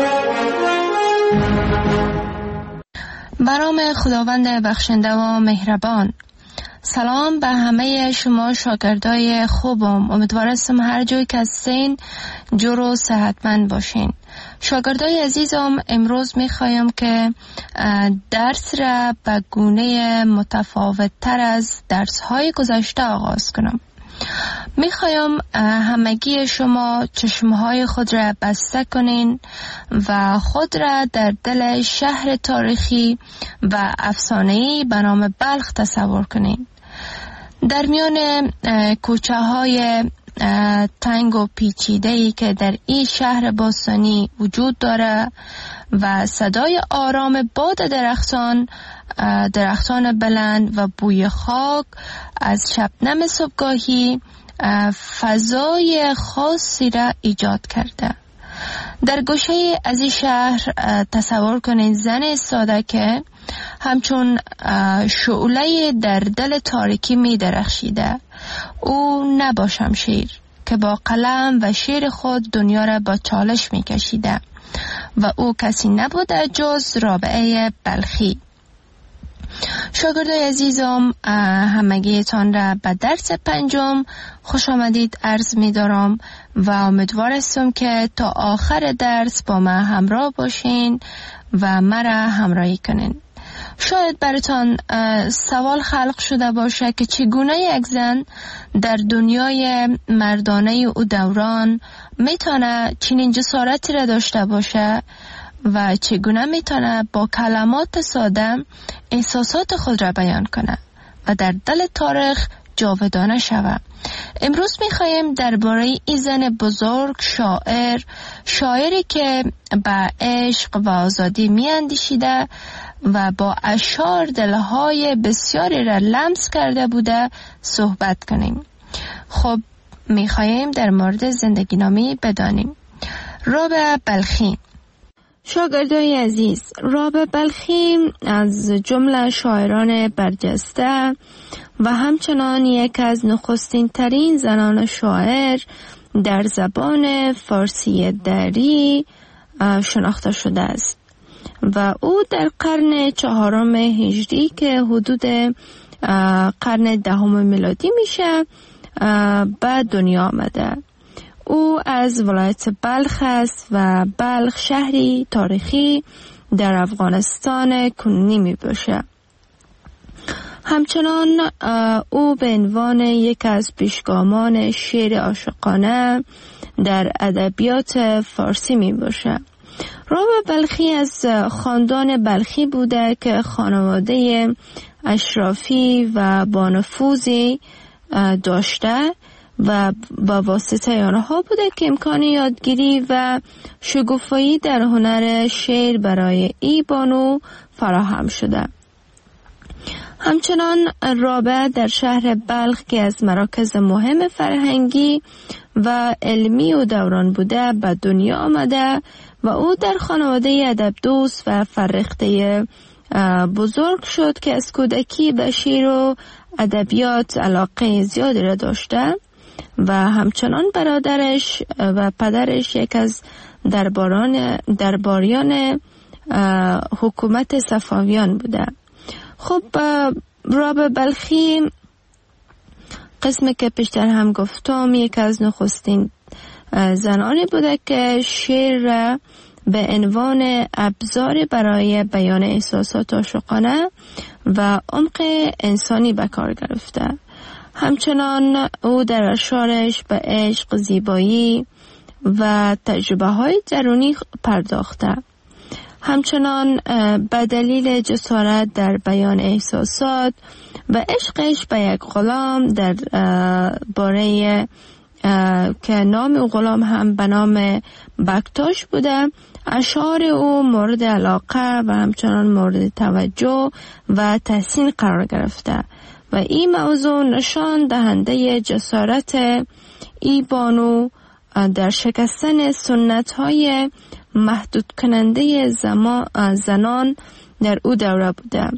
به نام خداوند بخشنده و مهربان. سلام به همه شما شاگردای خوبم. امیدوارم هر جایی که هستین جور و صحتمند باشین. شاگردای عزیزم، امروز میخوایم که درس را به گونه متفاوت تر از درس های گذشته آغاز کنم. میخوایم همگی شما چشمهای خود را بسته کنین و خود را در دل شهر تاریخی و افسانه‌ای به نام بلخ تصور کنین. در میان کوچه های تنگ و پیچیده‌ای که در این شهر باستانی وجود داره و صدای آرام باد درختان درختان بلند و بوی خاک از شبنم صبحگاهی فضای خاصی را ایجاد کرده. در گوشه از این شهر تصور کنید زن ساده که همچون شعله در دل تاریکی می درخشیده. او نه با شمشیر که با قلم و شیر خود دنیا را با چالش می کشیده و او کسی نبوده جز رابعه بلخی. شاگردای عزیزم، همگیتان را به درس پنجم خوش آمدید عرض می دارم و امیدوار هستم که تا آخر درس با من همراه باشین و مرا همراهی کنین. شاید براتان سوال خلق شده باشه که چگونه یک زن در دنیای مردانه او دوران میتونه چنین جسارتی را داشته باشه و چگونه میتونه با کلمات ساده احساسات خود را بیان کنه و در دل تاریخ جاودانه شود. امروز میخوایم درباره این زن بزرگ، شاعر، شاعری که به عشق و آزادی میاندیشیده و با اشعار دلهای بسیاری را لمس کرده بوده صحبت کنیم. خب میخوایم در مورد زندگی نامی بدانیم. رابعه بلخی. شاگردای عزیز، رابعه بلخی از جمله شاعران برجسته و همچنان یک از نخستین ترین زنان شاعر در زبان فارسی دری شناخته شده است و او در قرن چهارم هجری که حدود قرن دهم میلادی میشه به دنیا آمده. او از ولایت بلخ است و بلخ شهری تاریخی در افغانستان کنونی می باشه. همچنان او به عنوان یک از پیشگامان شعر عاشقانه در ادبیات فارسی می باشه. رابعه بلخی از خاندان بلخی بوده که خانواده اشرافی و با نفوذی داشته و با واسطه آنها بوده که امکان یادگیری و شگوفایی در هنر شعر برای ای بانو فراهم شده. همچنان رابعه در شهر بلخ که از مراکز مهم فرهنگی و علمی و دوران بوده به دنیا آمده و او در خانواده ادب دوست و فرهیخته بزرگ شد که از کودکی به شعر و ادبیات علاقه زیادی را داشته و همچنان برادرش و پدرش یک از درباران درباریان حکومت صفویان بوده. خب رابعه بلخی قسمی که پیشتر هم گفتم یک از نخستین زنانی بوده که شعر را به عنوان ابزار برای بیان احساسات عاشقانه و عمق انسانی به کار گرفته. همچنان او در اشعارش به عشق، زیبایی و تجربه های درونی پرداخته. همچنان به دلیل جسارت در بیان احساسات و عشقش به یک غلام در باره که نام او غلام هم به نام بکتاش بوده، اشعار او مورد علاقه و همچنان مورد توجه و تحسین قرار گرفته و این موضوع نشان دهنده جسارت ای بانو در شکستن سنت های محدود کننده زنان در او دوره بوده.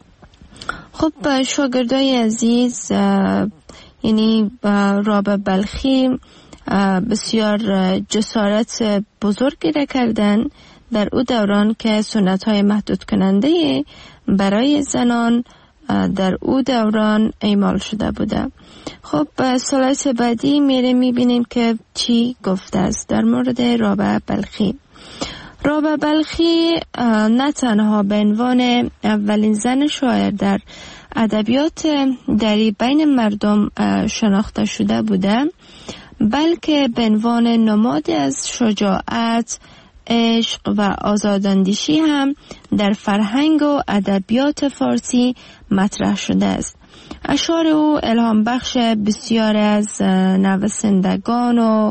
خب شاگردای عزیز، یعنی رابعه بلخی بسیار جسارت بزرگی را کردن در او دوران که سنت های محدود کننده برای زنان در او دوران اعمال شده بوده. خب سلایت بعدی میره میبینیم که چی گفته است در مورد رابعه بلخی. رابعه بلخی نه تنها به عنوان اولین زن شاعر در ادبیات دری بین مردم شناخته شده بوده، بلکه به عنوان نماد از شجاعت، عشق و آزاداندیشی هم در فرهنگ و ادبیات فارسی مطرح شده است. اشعار او الهام بخش بسیار از نویسندگان و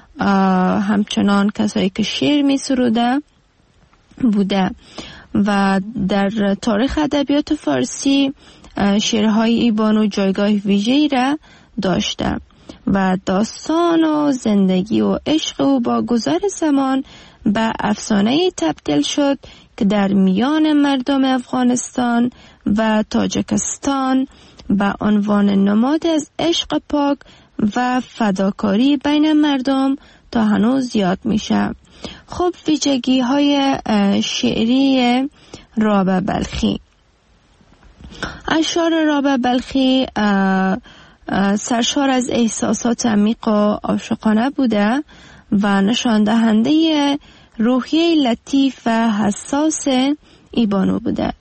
همچنان کسایی که شعر می سروده بوده و در تاریخ ادبیات فارسی شعرهای ای بانو جایگاه ویژه‌ای را داشته و داستان و زندگی و عشق او با گذر زمان به افسانه‌ای تبدیل شد که در میان مردم افغانستان و تاجیکستان به عنوان نماد از عشق پاک و فداکاری بین مردم تا هنوز یاد میشه. خب ویژگی های شعری رابعه بلخی. اشعار رابعه بلخی سرشار از احساسات عمیق و عاشقانه بوده و نشان دهنده روحیه لطیف و حساس ای بانو بوده.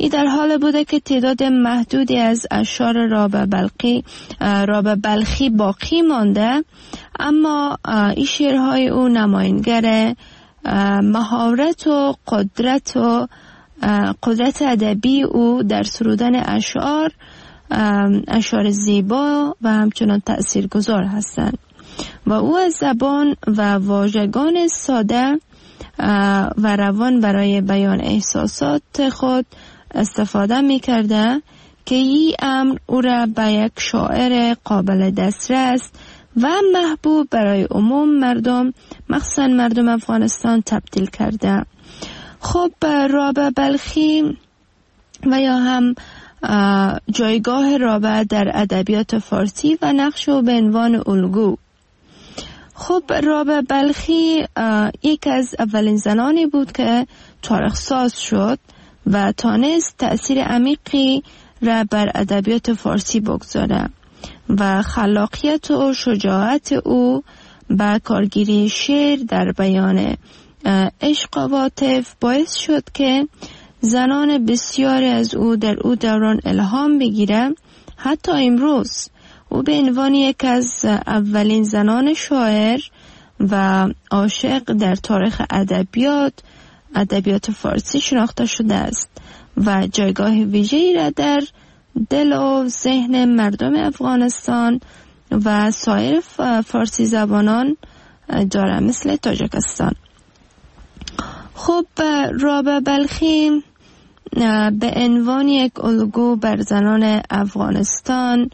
این در حال بوده که تعداد محدودی از اشعار رابعه بلخی رابعه بلخی باقی مانده، اما این شعرهای او نمایانگر مهارت و قدرت و قدرت ادبی او در سرودن اشعار اشعار زیبا و همچنان تأثیرگذار هستند و او از زبان و واژگان ساده و روان برای بیان احساسات خود استفاده می کرده که این امر او را به یک شاعر قابل دسترس و محبوب برای عموم مردم، مخصوصا مردم افغانستان، تبدیل کرده. خب رابعه بلخی و یا هم جایگاه رابعه در ادبیات فارسی و نقش او به عنوان الگو. خب رابعه بلخی یک از اولین زنانی بود که تاریخ ساز شد و تانست تأثیر عمیقی را بر ادبیات فارسی بگذاره و خلاقیت و شجاعت او با کارگیری شعر در بیان عشق و عاطفه باعث شد که زنان بسیاری از او در او دوران الهام بگیره. حتی امروز او به عنوان یک از اولین زنان شاعر و عاشق در تاریخ ادبیات ادبیات فارسی شناخته شده است و جایگاه ویژه‌ای را در دل و ذهن مردم افغانستان و سایر فارسی زبانان داره، مثل تاجیکستان. خب رابعه بلخی به عنوان یک الگو بر زنان افغانستان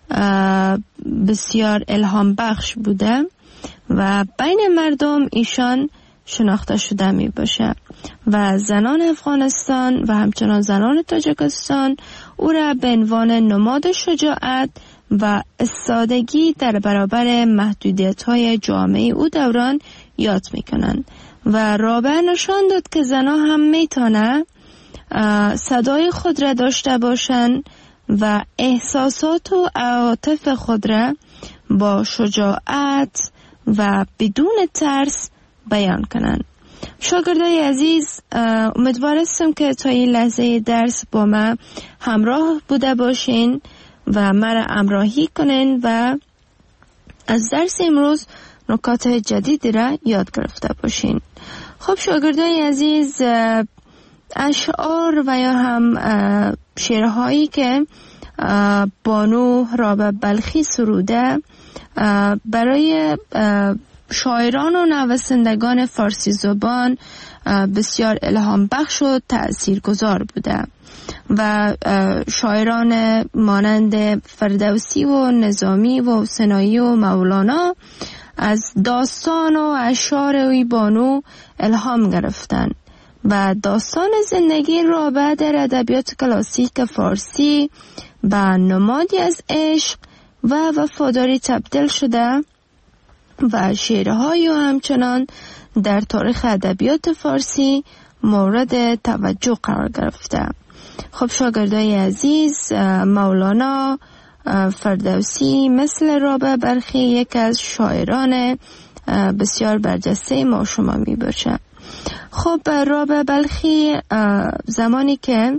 بسیار الهام بخش بوده و بین مردم ایشان شناخته شده می باشه و زنان افغانستان و همچنان زنان تاجیکستان او را به عنوان نماد شجاعت و استادگی در برابر محدودیت‌های جامعه او دوران یاد می‌کنند و رابعه نشان داد که زنان هم میتونن صدای خود را داشته باشند و احساسات و عواطف خود را با شجاعت و بدون ترس بیان کنند. شاگردای عزیز، امیدوار هستم که تا این لحظه درس با ما همراه بوده باشین و مرا همراهی کنین و از درس امروز نکات جدیدی را یاد گرفته باشین. خب شاگردای عزیز، اشعار و یا هم شعرهایی که بانو رابعه بلخی سروده برای شاعران و نویسندگان فارسی زبان بسیار الهام بخش و تأثیرگذار بوده و شاعران مانند فردوسی و نظامی و حسینی و مولانا از داستان و اشعار اوی بانو الهام گرفتن و داستان زندگی رابعه در ادبیات کلاسیک فارسی به نمادی از عشق و وفاداری تبدیل شده و شعرهای او همچنان در تاریخ ادبیات فارسی مورد توجه قرار گرفته. خب شاگردای عزیز، مولانا، فردوسی مثل رابعه بلخی یک از شاعران بسیار برجسته ما شما می باشه. خب رابعه بلخی زمانی که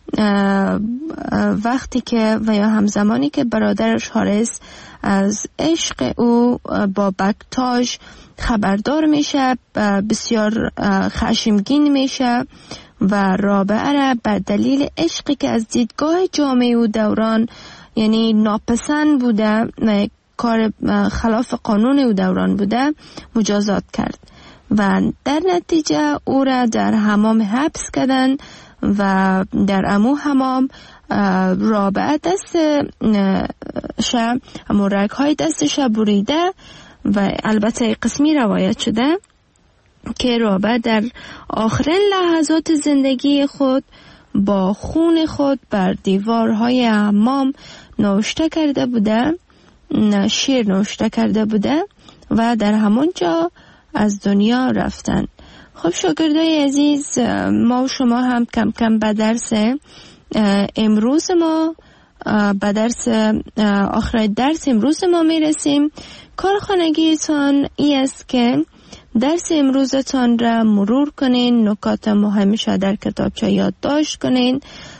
وقتی که و یا هم زمانی که برادرش حارث از عشق او با بکتاژ خبردار میشه بسیار خشمگین میشه و رابعه را به دلیل عشقی که از دیدگاه جامعه او دوران یعنی ناپسند بوده، کار خلاف قانون او دوران بوده، مجازات کرد و در نتیجه او را در حمام حبس کردن و در امو حمام رابعه دست شب مرگ های دستش بریده و البته قسمی روایت شده که رابعه در آخرین لحظات زندگی خود با خون خود بر دیوارهای حمام نوشته کرده بوده، شعر نوشته کرده بوده و در همون جا از دنیا رفتن. خب شاگردای عزیز، ما و شما هم کم کم به درس امروز ما به درس آخر درس امروز ما میرسیم. کارخانگیتان ای است که درس امروزتان را مرور کنین، نکات مهمش در کتابچه یادداشت کنین،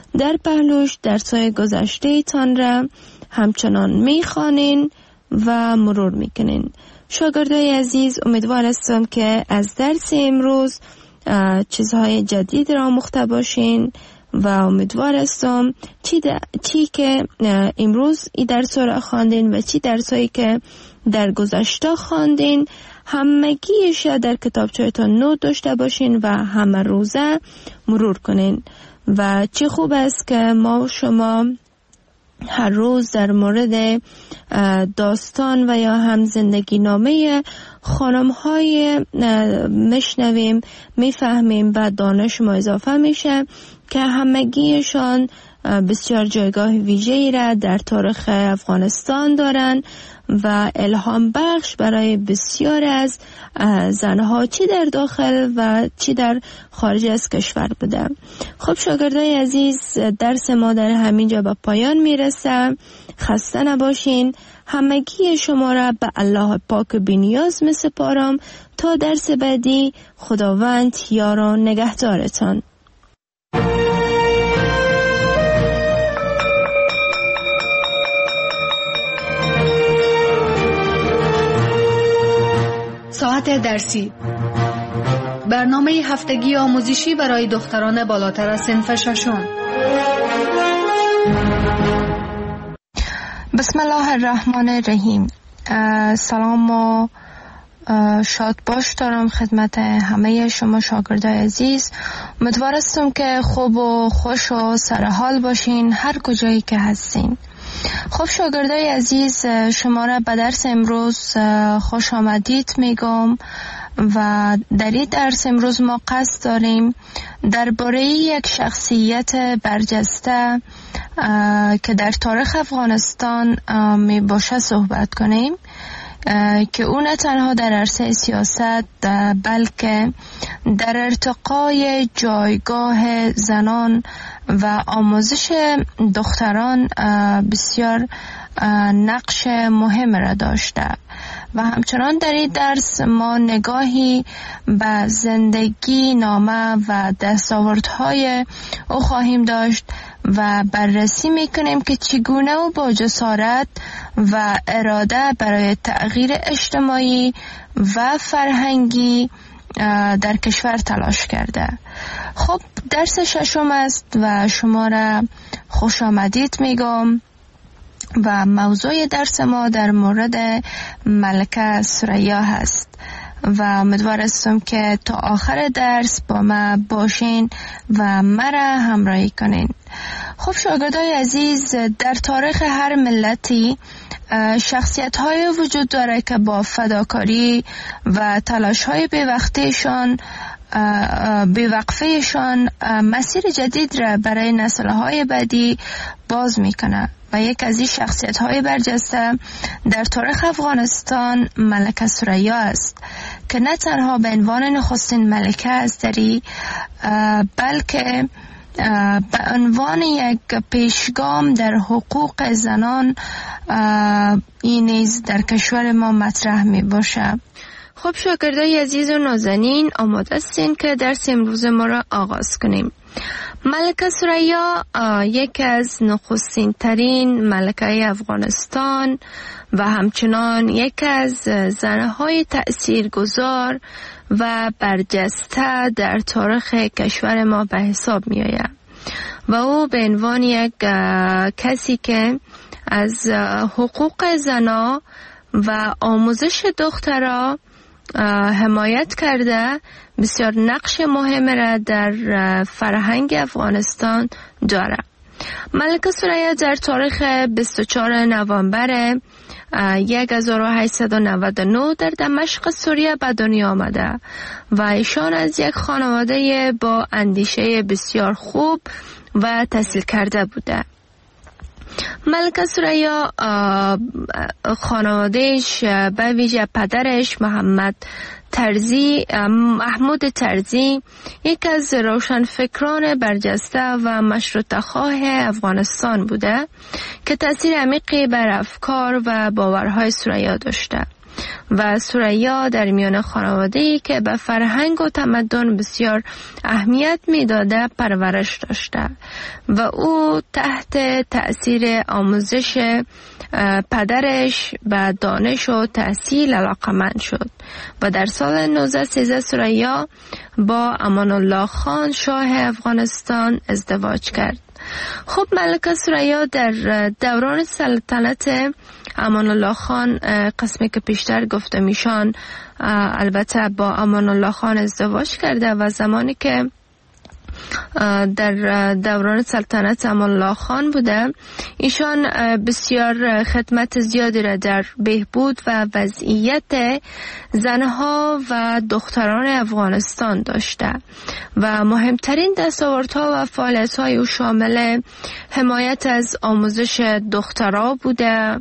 در پهلوش درس‌های گذشته تان را همچنان می‌خوانین و مرور می‌کنین. شاگردای عزیز، امیدوار هستم که از درس امروز چیزهای جدید را آموخته باشین و امیدوار هستم چی, چی که امروز این درس را خواندین و چی درسایی که در گذشته خواندین همگیش در کتابچه‌تان نوت داشته باشین و همه روزه مرور کنین. و چه خوب است که ما شما هر روز در مورد داستان و یا هم زندگی نامه خانم های میشنویم، میفهمیم و دانش ما اضافه میشه که همگیشان بسیار جایگاه ویژه‌ای را در تاریخ افغانستان دارن و الهام بخش برای بسیار از زنها چی در داخل و چی در خارج از کشور بوده. خب شاگردای عزیز، درس ما در همینجا به پایان میرسه. خسته نباشین. همگی شما را به الله پاک بی‌نیاز میسپارم تا درس بعدی. خداوند یار و نگهدارتان. ساعت درسی، برنامه هفتگی آموزشی برای دختران بالاتر از صنف ششم. بسم الله الرحمن الرحیم. سلام و شاد باش دارم خدمت همه شما شاگردای عزیز. امیدوار هستم که خوب و خوش و سرحال باشین هر کجایی که هستین. خب شاگردای عزیز، شما را به درس امروز خوش آمدید میگم و در این درس امروز ما قصد داریم درباره یک شخصیت برجسته که در تاریخ افغانستان می باشه صحبت کنیم که او نه تنها در عرصه سیاست بلکه در ارتقای جایگاه زنان و آموزش دختران بسیار نقش مهم را داشته و همچنان در این درس ما نگاهی به زندگی نامه و دستاوردهای او خواهیم داشت و بررسی میکنیم که چگونه او با جسارت و اراده برای تغییر اجتماعی و فرهنگی در کشور تلاش کرده. خب درس ششم است و شما را خوش آمدید میگم و موضوع درس ما در مورد ملکه ثریا هست و امیدوار هستم که تا آخر درس با ما باشین و مرا همراهی کنین. خب شاگردای عزیز، در تاریخ هر ملتی شخصیت های وجود داره که با فداکاری و تلاش های بیوقفهشان بیوقفهشان مسیر جدید را برای نسل های بعدی باز میکنه و یک از این شخصیت های برجسته در تاریخ افغانستان ملکه ثریا است که نه تنها به عنوان نخستین ملکه استری بلکه به عنوان یک پیشگام در حقوق زنان این نیز در کشور ما مطرح می باشه. خب شاگردای عزیز و نازنین، آماده هستین که درس امروز ما را آغاز کنیم. ملکه ثریا یک از نخستین ترین ملکه افغانستان و همچنان یک از زنهای تأثیرگذار و برجسته در تاریخ کشور ما به حساب می آید و او به عنوان یک کسی که از حقوق زنا و آموزش دخترها حمایت کرده بسیار نقش مهم را در فرهنگ افغانستان دارد. ملکه ثریا در تاریخ بیست و چهارم نوامبر هزار و هشتصد و نود و نه در دمشق سوریه به دنیا آمده و ایشان از یک خانواده با اندیشه بسیار خوب و تحصیل کرده بوده. ملکه ثریا خانوادهش به ویژه پدرش محمد ترزی محمود ترزی یک از روشنفکران برجسته و مشروطه خواه افغانستان بوده که تأثیر عمیقی بر افکار و باورهای ثریا داشته. و ثریا در میان خانواده‌ای که به فرهنگ و تمدن بسیار اهمیت میداده پرورش داشته و او تحت تأثیر آموزش پدرش به دانش و تحصیل علاقمند شد و در سال نوزده سیزده ثریا با امان الله خان شاه افغانستان ازدواج کرد. خب ملکه ثریا در دوران سلطنت امان الله خان، قسمی که پیشتر گفته میشان، البته با امان الله خان ازدواج کرده و زمانی که در دوران سلطنت امان الله خان بوده، ایشان بسیار خدمت زیادی را در بهبود و وضعیت زنها و دختران افغانستان داشته و مهمترین دستاوردها و فعالیت‌های او شامل حمایت از آموزش دخترها بوده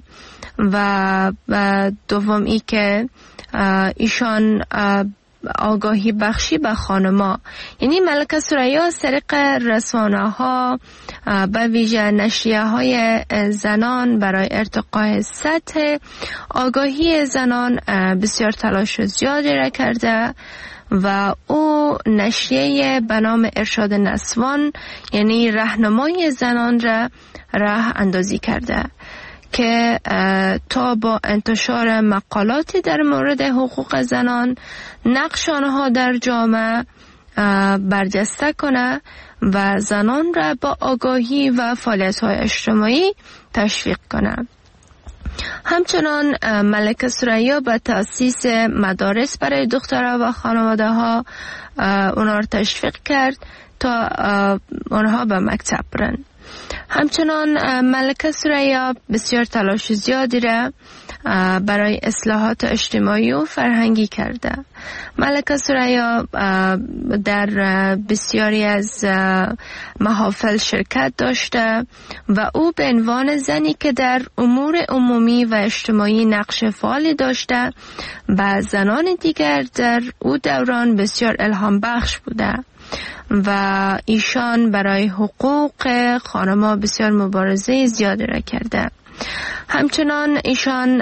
و دوم ای که ایشان آگاهی بخشی به خانما، یعنی ملکه ثریا از طریق رسانه ها به ویژه نشریه های زنان برای ارتقای سطح آگاهی زنان بسیار تلاش زیادی را کرده و او نشریه به نام ارشاد نسوان، یعنی راهنمای زنان را راه اندازی کرده که تا با انتشار مقالاتی در مورد حقوق زنان نقش آنها در جامعه برجسته کنه و زنان را با آگاهی و فعالیت‌های اجتماعی تشویق کنه. همچنان ملکه ثریا به تأسیس مدارس برای دخترها و خانواده ها اونها را تشویق کرد تا اونها به مکتب برن. همچنان ملکه ثریا بسیار تلاش زیادی را برای اصلاحات اجتماعی و فرهنگی کرده. ملکه ثریا در بسیاری از محافل شرکت داشته و او به عنوان زنی که در امور عمومی و اجتماعی نقش فعالی داشته و زنان دیگر در او دوران بسیار الهام بخش بوده و ایشان برای حقوق خانم‌ها بسیار مبارزه زیادی را کرده. همچنان ایشان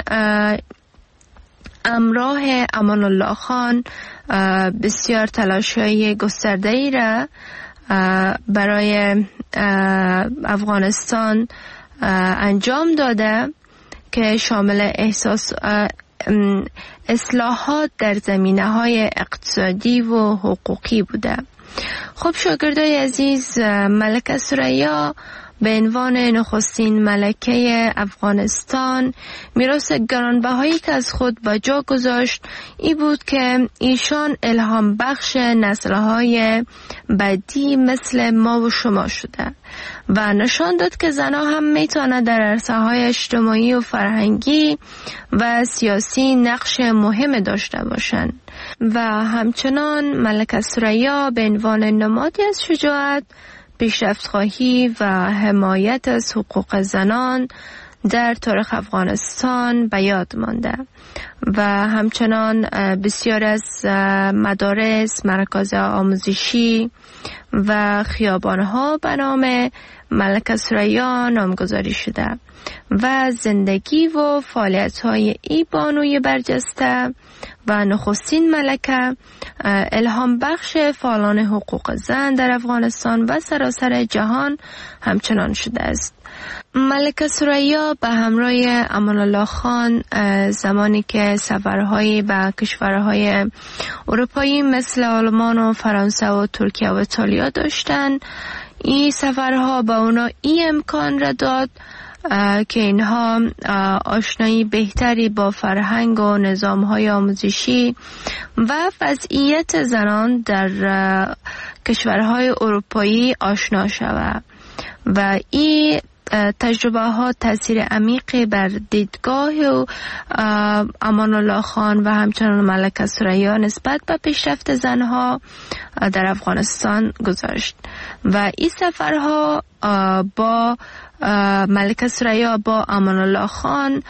همراه امان الله خان بسیار تلاش‌های گسترده‌ای را برای افغانستان انجام داده که شامل احساس اصلاحات در زمینه‌های اقتصادی و حقوقی بوده. خب شاگردای عزیز، ملکه ثریا به عنوان نخستین ملکه افغانستان میراث گرانبهایی که از خود به جا گذاشت ای بود که ایشان الهام بخش نسل‌های بعدی مثل ما و شما شده و نشان داد که زنها هم میتونه در عرصه‌های اجتماعی و فرهنگی و سیاسی نقش مهم داشته باشند و همچنان ملکه ثریا به عنوان نمادی از شجاعت، پیشرفت‌خواهی و حمایت از حقوق زنان در تاریخ افغانستان به یاد مانده و همچنان بسیار از مدارس، مراکز آموزشی و خیابان‌ها به نام ملکه ثریا نامگذاری شده و زندگی و فعالیت‌های ای بانوی برجسته و نخستین ملکه الهام بخش فعالان حقوق زن در افغانستان و سراسر جهان همچنان شده است. ملکه ثریا به همراه امان الله خان زمانی که سفرهایی به کشورهای اروپایی مثل آلمان و فرانسه و ترکیه و ایتالیا داشتند، این سفرها به اونا این امکان را داد که اینها آشنایی بهتری با فرهنگ و نظام‌های آموزشی و وضعیت زنان در کشورهای اروپایی آشنا شود و این تجربه ها تاثیر عمیقی بر دیدگاه و امان الله خان و همچنان ملکه ثریا نسبت به پیشرفت زنها در افغانستان گذاشت و این سفرها با ملکه ثریا با امان الله خان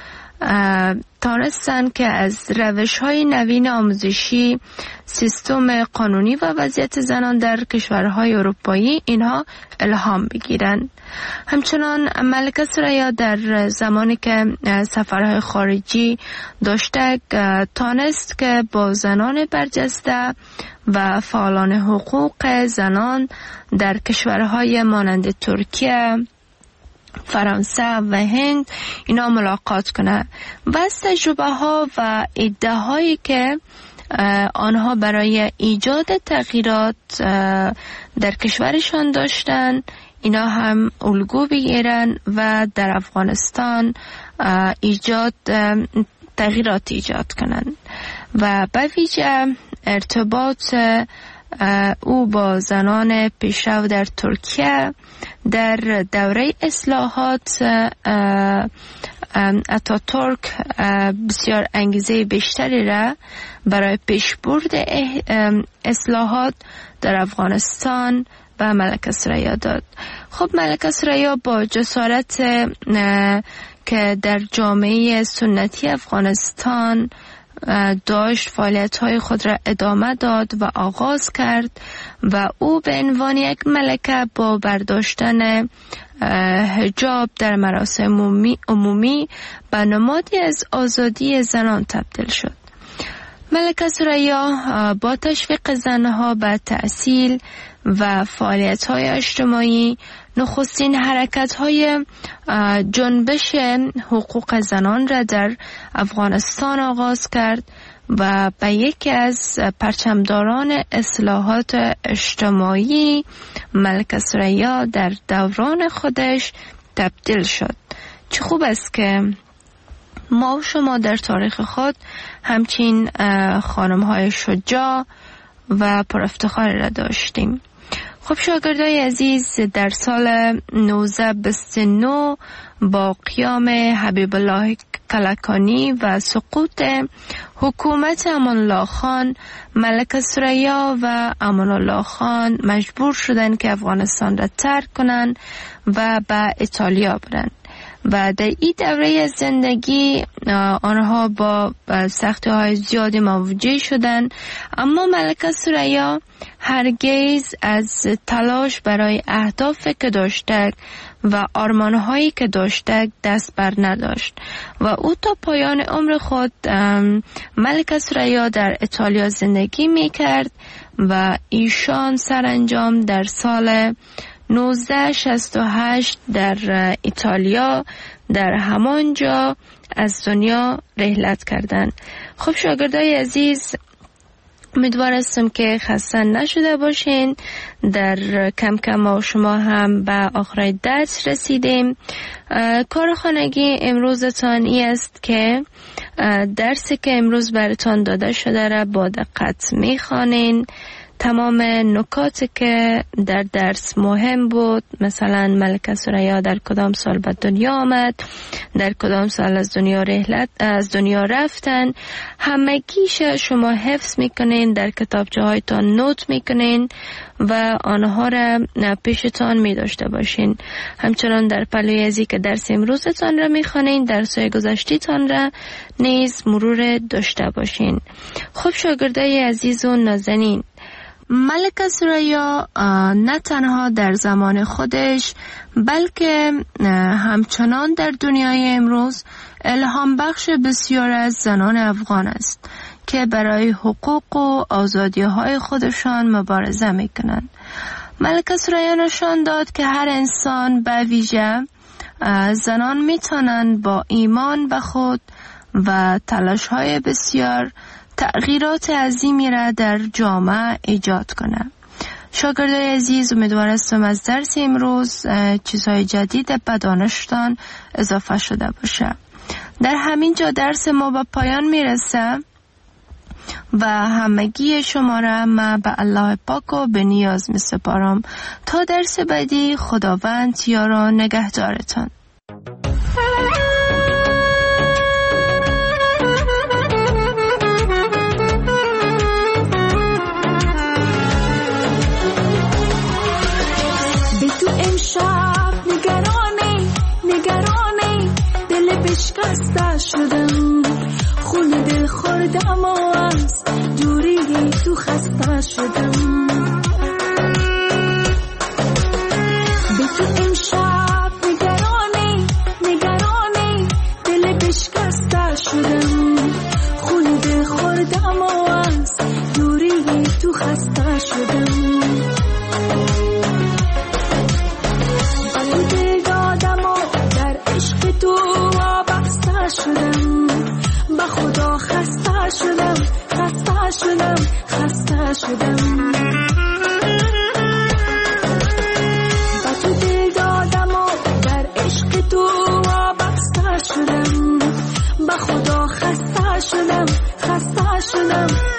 تانستن که از روش های نوین آموزشی، سیستم قانونی و وضعیت زنان در کشورهای اروپایی اینها الهام بگیرن. همچنان ملکه ثریا در زمانی که سفرهای خارجی داشته تانست که با زنان برجسته و فعالان حقوق زنان در کشورهای مانند ترکیه، فرانسه و هند اینا ملاقات کنه و از تجربه ها و ایده هایی که آنها برای ایجاد تغییرات در کشورشان داشتن اینا هم الگو بگیرن و در افغانستان ایجاد تغییرات ایجاد کنن و به ویژه ارتباط او با زنان پیشرو در ترکیه در دوره اصلاحات اتاتورک بسیار انگیزه بیشتری را برای پیشبرد اصلاحات در افغانستان و ملکه ثریا داد. خب ملکه ثریا با جسارت که در جامعه سنتی افغانستان داشت فعالیت‌های خود را ادامه داد و آغاز کرد و او به عنوان یک ملکه با برداشتن حجاب در مراسم عمومی, عمومی به نمادی از آزادی زنان تبدیل شد. ملکه ثریا با تشویق زنها به تحصیل و فعالیت‌های اجتماعی نخستین حرکت‌های جنبش حقوق زنان را در افغانستان آغاز کرد و به یکی از پرچمداران اصلاحات اجتماعی ملکه ثریا در دوران خودش تبدیل شد. چه خوب است که ما و شما در تاریخ خود همچین خانم‌های شجاع و پرافتخاری را داشتیم. خب شاگردای عزیز، در سال نوزده بیست و نه با قیام حبیب الله کلکانی و سقوط حکومت امان الله خان، ملکه ثریا و امان الله خان مجبور شدند که افغانستان را ترک کنند و به ایتالیا برند و در این دوره زندگی آنها با سختی های زیادی مواجه شدند، اما ملکه ثریا هرگز از تلاش برای اهدافی که داشته و آرمانهایی که داشته دست بر نداشت و او تا پایان عمر خود ملکه ثریا در ایتالیا زندگی می کرد و ایشان سرانجام در سال نوزده شصت و هشت در ایتالیا در همانجا از دنیا رحلت کردند. خب شاگردای عزیز، امیدوار هستم که خسته نشده باشین. در کم کم ما و شما هم به آخر درس رسیدیم. کار خانگی امروزتان ای است که درسی که امروز براتان داده شده را با دقت میخوانین. تمام نکاتی که در درس مهم بود، مثلا ملکه ثریا در کدام سال به دنیا آمد، در کدام سال از دنیا رحلت از دنیا رفتن، همگیش شما حفظ میکنین، در کتابچه هایتان نوت میکنین و آنها را پیشتان میداشته باشین. همچنان در پلوی ازی که درس امروزتان را میخوانین، درس‌های گذشته‌تان را نیز مرور داشته باشین. خب شاگردای عزیز و نازنین، ملکه ثریا نه تنها در زمان خودش بلکه همچنان در دنیای امروز الهام بخش بسیار از زنان افغان است که برای حقوق و آزادی های خودشان مبارزه می کنند. ملکه ثریا نشان داد که هر انسان به ویژه زنان می توانند با ایمان به خود و تلاش های بسیار تغییرات عظیمی را در جامعه ایجاد کنه. شاگردای عزیز، امیدوار هستم از درس امروز چیزهای جدید به دانشتان اضافه شده باشه. در همین جا درس ما به پایان میرسه و همگی شما را من به الله پاک و به نیاز می سپارم. تا درس بعدی، خداوند یار و نگهدارتان. شب نگرانی نگرانی دل بشکسته شده خسته شدم. با تو دل دادم و در عشق تو وابسته شدم. با خدا خسته شدم، خسته شدم، خسته شدم. با تو دل دادم و در عشق تو وابسته شدم. با خدا خسته شدم، خسته شدم،